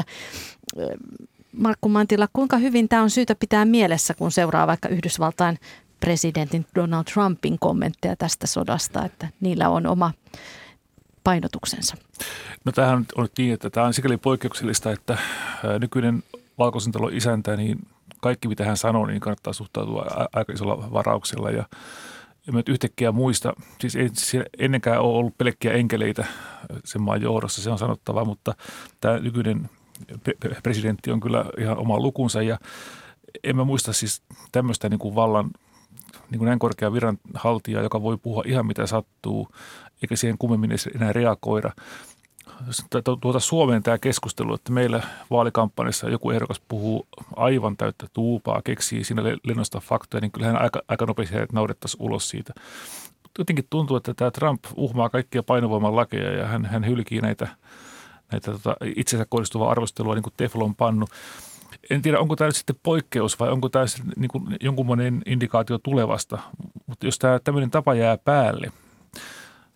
Markku Mantila, kuinka hyvin tämä on syytä pitää mielessä, kun seuraa vaikka Yhdysvaltain presidentin Donald Trumpin kommentteja tästä sodasta, että niillä on oma painotuksensa? No tämähän on niin, että tämä on sikäli poikkeuksellista, että nykyinen Valkoisen talon isäntä, niin kaikki mitä hän sanoo, niin kannattaa suhtautua aika isolla varauksella. Ja, ja mä nyt yhtäkkiä muista, siis ei ennenkään ole ollut pelkkiä enkeleitä sen maan johdossa, se on sanottava, mutta tämä nykyinen presidentti on kyllä ihan oma lukunsa ja en mä muista siis tämmöistä niin kuin vallan niin kuin näin korkean viranhaltijaa, joka voi puhua ihan mitä sattuu, eikä siihen kummemmin enää reagoida. Tuota Suomeen tämä keskustelu, että meillä vaalikampanjassa joku ehdokas puhuu aivan täyttä tuupaa, keksii siinä lennosta faktoja, niin kyllähän aika, aika nopeasti naurettaisiin ulos siitä. Jotenkin tuntuu, että tämä Trump uhmaa kaikkia painovoiman lakeja ja hän, hän hylkii näitä, näitä tota, itsensä kohdistuvaa arvostelua niin kuin teflon pannu. En tiedä, onko tämä nyt sitten poikkeus vai onko tämä niin kuin jonkunmoinen indikaatio tulevasta, mutta jos tämä tämmöinen tapa jää päälle,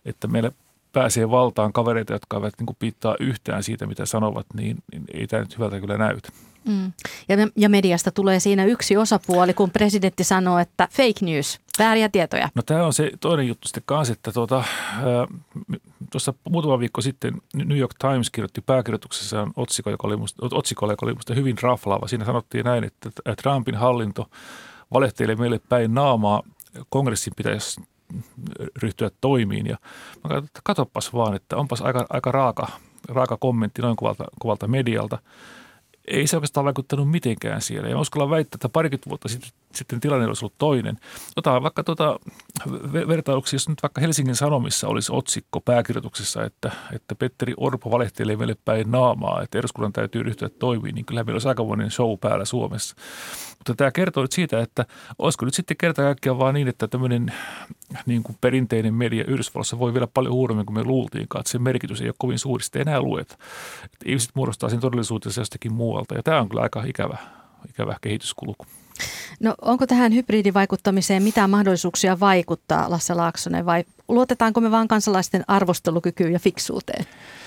että meillä pääsee valtaan kavereita, jotka eivät niin kuin piittaa yhtään siitä, mitä sanovat, niin, niin ei tämä nyt hyvältä kyllä näytä. Mm. Ja, ja mediasta tulee siinä yksi osapuoli, kun presidentti sanoo, että fake news, vääriä tietoja. No tämä on se toinen juttu sitten kanssa, että tuota, tuossa muutama viikko sitten New York Times kirjoitti pääkirjoituksessaan otsikko, joka oli musta, otsikolla, joka oli musta hyvin raflaava. Siinä sanottiin näin, että Trumpin hallinto valehtelee meille päin naamaa, kongressin pitäisi ryhtyä toimiin. Ja mä katsoin, että katsopas vaan, että onpas aika, aika raaka, raaka kommentti noin kuvalta, kuvalta medialta. Ei se oikeastaan vaikuttanut mitenkään siellä. Ja mä uskallan väittää, että parikymmentä vuotta sitten, sitten tilanne olisi ollut toinen. Otetaan vaikka tuota, vertailuksi, jos nyt vaikka Helsingin Sanomissa olisi otsikko pääkirjoituksessa, että, että Petteri Orpo valehtelee meille päin naamaa, että eduskunnan täytyy ryhtyä toimiin, niin kyllähän meillä olisi aikamoinen show päällä Suomessa. Mutta tämä kertoo nyt siitä, että olisiko nyt sitten kerta kaikkiaan vaan niin, että tämmöinen niin kuin perinteinen media Yhdysvalloissa voi vielä paljon huuremmin kuin me luultiinkaan, että sen merkitys ei ole kovin suuri, sitten enää lueta. Että ihmiset muodostaa sen todellisuutensa jostakin muualta ja tämä on kyllä aika ikävä, ikävä kehityskulku. No onko tähän hybridivaikuttamiseen mitään mahdollisuuksia vaikuttaa, Lasse Laaksonen, vai luotetaanko me vaan kansalaisten arvostelukykyyn ja fiksuuteen?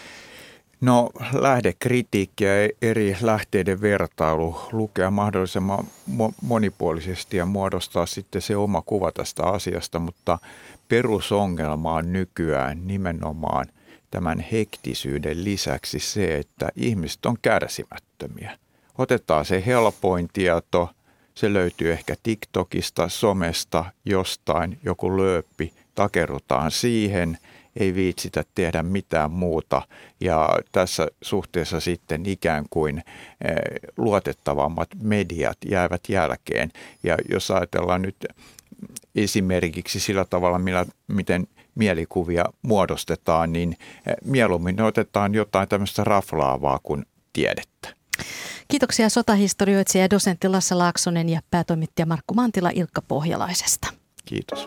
No lähdekritiikki ja eri lähteiden vertailu, lukea mahdollisimman monipuolisesti ja muodostaa sitten se oma kuva tästä asiasta, mutta perusongelma on nykyään nimenomaan tämän hektisyyden lisäksi se, että ihmiset on kärsimättömiä. Otetaan se helpoin tieto, se löytyy ehkä TikTokista, somesta, jostain, joku lööppi, takerrutaan siihen, ei viitsitä tehdä mitään muuta ja tässä suhteessa sitten ikään kuin luotettavammat mediat jäävät jälkeen. Ja jos ajatellaan nyt esimerkiksi sillä tavalla, millä, miten mielikuvia muodostetaan, niin mieluummin otetaan jotain tämmöistä raflaavaa kuin tiedettä. Kiitoksia sotahistorioitsija ja dosentti Lasse Laaksonen ja päätoimittaja Markku Mantila Ilkka Pohjalaisesta. Kiitos.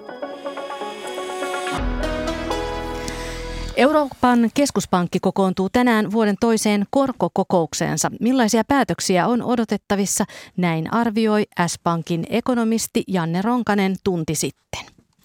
Euroopan keskuspankki kokoontuu tänään vuoden toiseen korkokokoukseensa. Millaisia päätöksiä on odotettavissa? Näin arvioi S-Pankin ekonomisti Janne Ronkanen tunti sitten.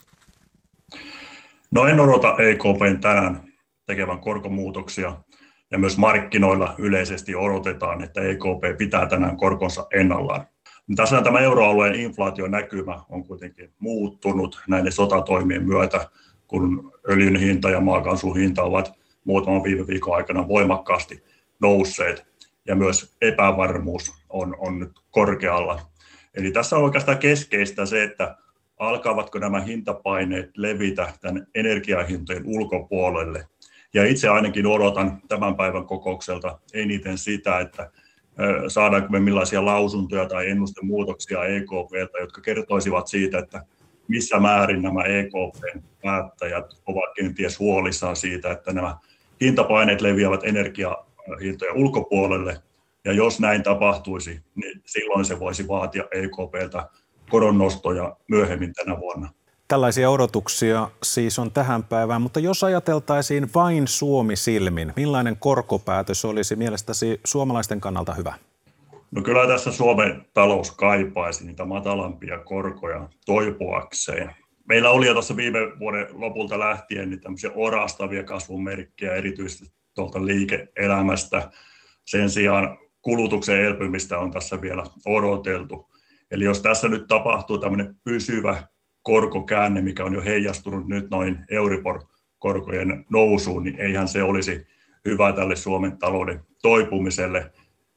No en odota E K P:n tänään tekevän korkomuutoksia ja myös markkinoilla yleisesti odotetaan, että E K P pitää tänään korkonsa ennallaan. Tässä tämä euroalueen inflaationäkymä on kuitenkin muuttunut näiden sotatoimien myötä, kun öljyn hinta ja maakaasun hinta ovat muutaman viime viikon aikana voimakkaasti nousseet ja myös epävarmuus on, on nyt korkealla. Eli tässä on oikeastaan keskeistä se, että alkavatko nämä hintapaineet levitä tämän energiahintojen ulkopuolelle. Ja itse ainakin odotan tämän päivän kokoukselta eniten sitä, että saadaanko me millaisia lausuntoja tai ennustemuutoksia E K P:ltä, jotka kertoisivat siitä, että missä määrin nämä E K P:n päättäjät ovat kenties huolissaan siitä, että nämä hintapaineet leviävät energiahintojen ulkopuolelle. Ja jos näin tapahtuisi, niin silloin se voisi vaatia E K P:ltä koronnostoja myöhemmin tänä vuonna. Tällaisia odotuksia siis on tähän päivään, mutta jos ajateltaisiin vain Suomi silmin, millainen korkopäätös olisi mielestäsi suomalaisten kannalta hyvä? No kyllä tässä Suomen talous kaipaisi niitä matalampia korkoja toipuakseen. Meillä oli jo tuossa viime vuoden lopulta lähtien niin tämmöisiä orastavia kasvun merkkejä, erityisesti tuolta liike-elämästä. Sen sijaan kulutuksen elpymistä on tässä vielä odoteltu. Eli jos tässä nyt tapahtuu tämmöinen pysyvä korkokäänne, mikä on jo heijastunut nyt noin Euribor-korkojen nousuun, niin eihän se olisi hyvä tälle Suomen talouden toipumiselle.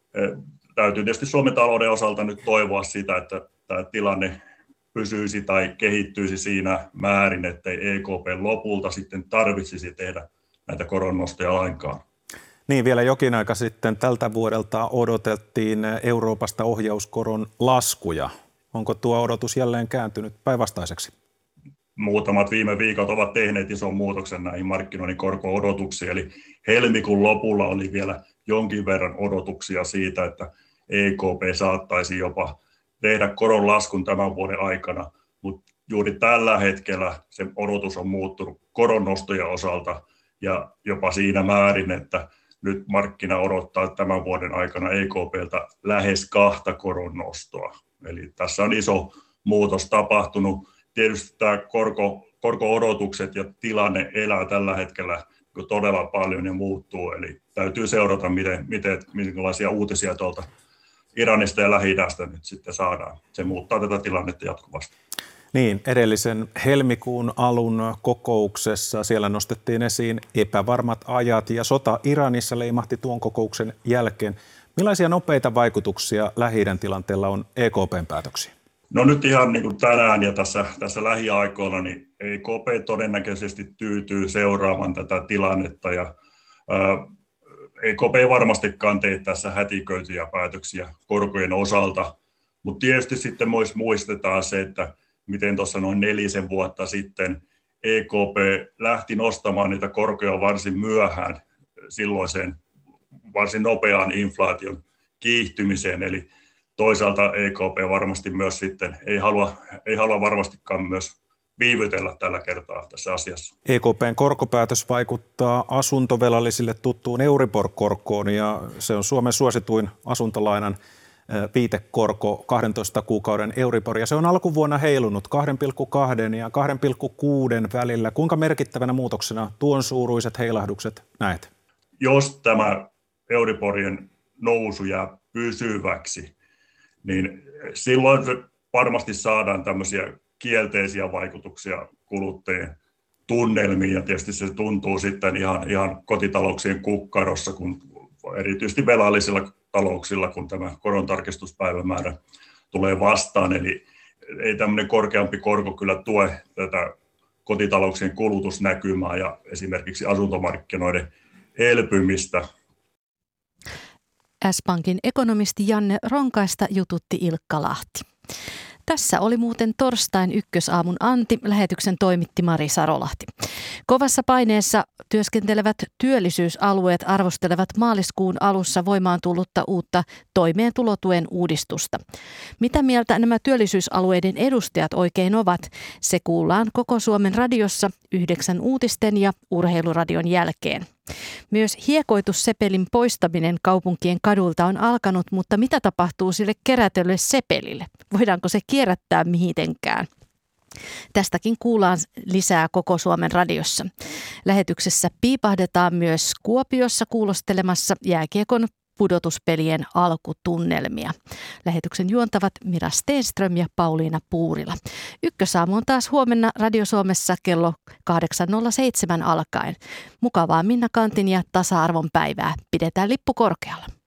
Täytyy tietysti Suomen talouden osalta nyt toivoa sitä, että tämä tilanne pysyisi tai kehittyisi siinä määrin, ettei E K P lopulta sitten tarvitsisi tehdä näitä koronnostoja lainkaan. Niin, vielä jokin aika sitten tältä vuodelta odotettiin Euroopasta ohjauskoron laskuja. Onko tuo odotus jälleen kääntynyt päinvastaiseksi? Muutamat viime viikot ovat tehneet ison muutoksen näihin markkinoinnin korko-odotuksiin. Eli helmikuun lopulla oli vielä jonkin verran odotuksia siitä, että E K P saattaisi jopa tehdä koron laskun tämän vuoden aikana. Mutta juuri tällä hetkellä se odotus on muuttunut koronnostojen osalta ja jopa siinä määrin, että nyt markkina odottaa tämän vuoden aikana E K P:ltä lähes kahta koronnostoa. Eli tässä on iso muutos tapahtunut. Tietysti tämä korko, korko-odotukset ja tilanne elää tällä hetkellä todella paljon ja muuttuu. Eli täytyy seurata, miten, miten, minkälaisia uutisia tuolta Iranista ja Lähi-idästä nyt sitten saadaan. Se muuttaa tätä tilannetta jatkuvasti. Niin, edellisen helmikuun alun kokouksessa siellä nostettiin esiin epävarmat ajat ja sota Iranissa leimahti tuon kokouksen jälkeen. Millaisia nopeita vaikutuksia Lähi-idän tilanteella on E K P:n päätöksiin? No nyt ihan niin kuin tänään ja tässä, tässä lähiaikoina, niin E K P todennäköisesti tyytyy seuraamaan tätä tilannetta ja ää, E K P ei varmastikaan tee tässä hätiköityjä päätöksiä korkojen osalta, mutta tietysti sitten myös muistetaan se, että miten tuossa noin nelisen vuotta sitten E K P lähti nostamaan niitä korkoja varsin myöhään silloiseen varsin nopeaan inflaation kiihtymiseen, eli toisaalta E K P varmasti myös sitten ei halua, ei halua varmastikaan myös viivytellä tällä kertaa tässä asiassa. E K P:n korkopäätös vaikuttaa asuntovelallisille tuttuun Euribor-korkoon ja se on Suomen suosituin asuntolainan viitekorko kahdentoista kuukauden Euribor ja se on alkuvuonna heilunut kaksi pilkku kaksi ja kaksi pilkku kuusi välillä. Kuinka merkittävänä muutoksena tuon suuruiset heilahdukset näet? Jos tämä Euriborien nousu jää pysyväksi, niin silloin varmasti saadaan tämmöisiä kielteisiä vaikutuksia kuluttajien tunnelmiin ja tietysti se tuntuu sitten ihan, ihan kotitalouksien kukkarossa, kun erityisesti velallisilla talouksilla, kun tämä korontarkistuspäivämäärä tulee vastaan. Eli ei tämmöinen korkeampi korko kyllä tue tätä kotitalouksien kulutusnäkymää ja esimerkiksi asuntomarkkinoiden elpymistä. S-Pankin ekonomisti Janne Ronkaista jututti Ilkka Lahti. Tässä oli muuten torstain ykkösaamun Anti, lähetyksen toimitti Mari Sarolahti. Kovassa paineessa työskentelevät työllisyysalueet arvostelevat maaliskuun alussa voimaan tullutta uutta toimeentulotuen uudistusta. Mitä mieltä nämä työllisyysalueiden edustajat oikein ovat? Se kuullaan Koko Suomen radiossa yhdeksän uutisten ja urheiluradion jälkeen. Myös hiekoitussepelin poistaminen kaupunkien kadulta on alkanut, mutta mitä tapahtuu sille kerätylle sepelille? Voidaanko se kierrättää mitenkään? Tästäkin kuullaan lisää Koko Suomen radiossa. Lähetyksessä piipahdetaan myös Kuopiossa kuulostelemassa jääkiekon pudotuspelien alkutunnelmia. Lähetyksen juontavat Mira Stenström ja Pauliina Puurila. Ykkösaamu on taas huomenna Radio Suomessa kello kahdeksan nolla seitsemän alkaen. Mukavaa Minna Kantin ja tasa-arvon päivää. Pidetään lippu korkealla.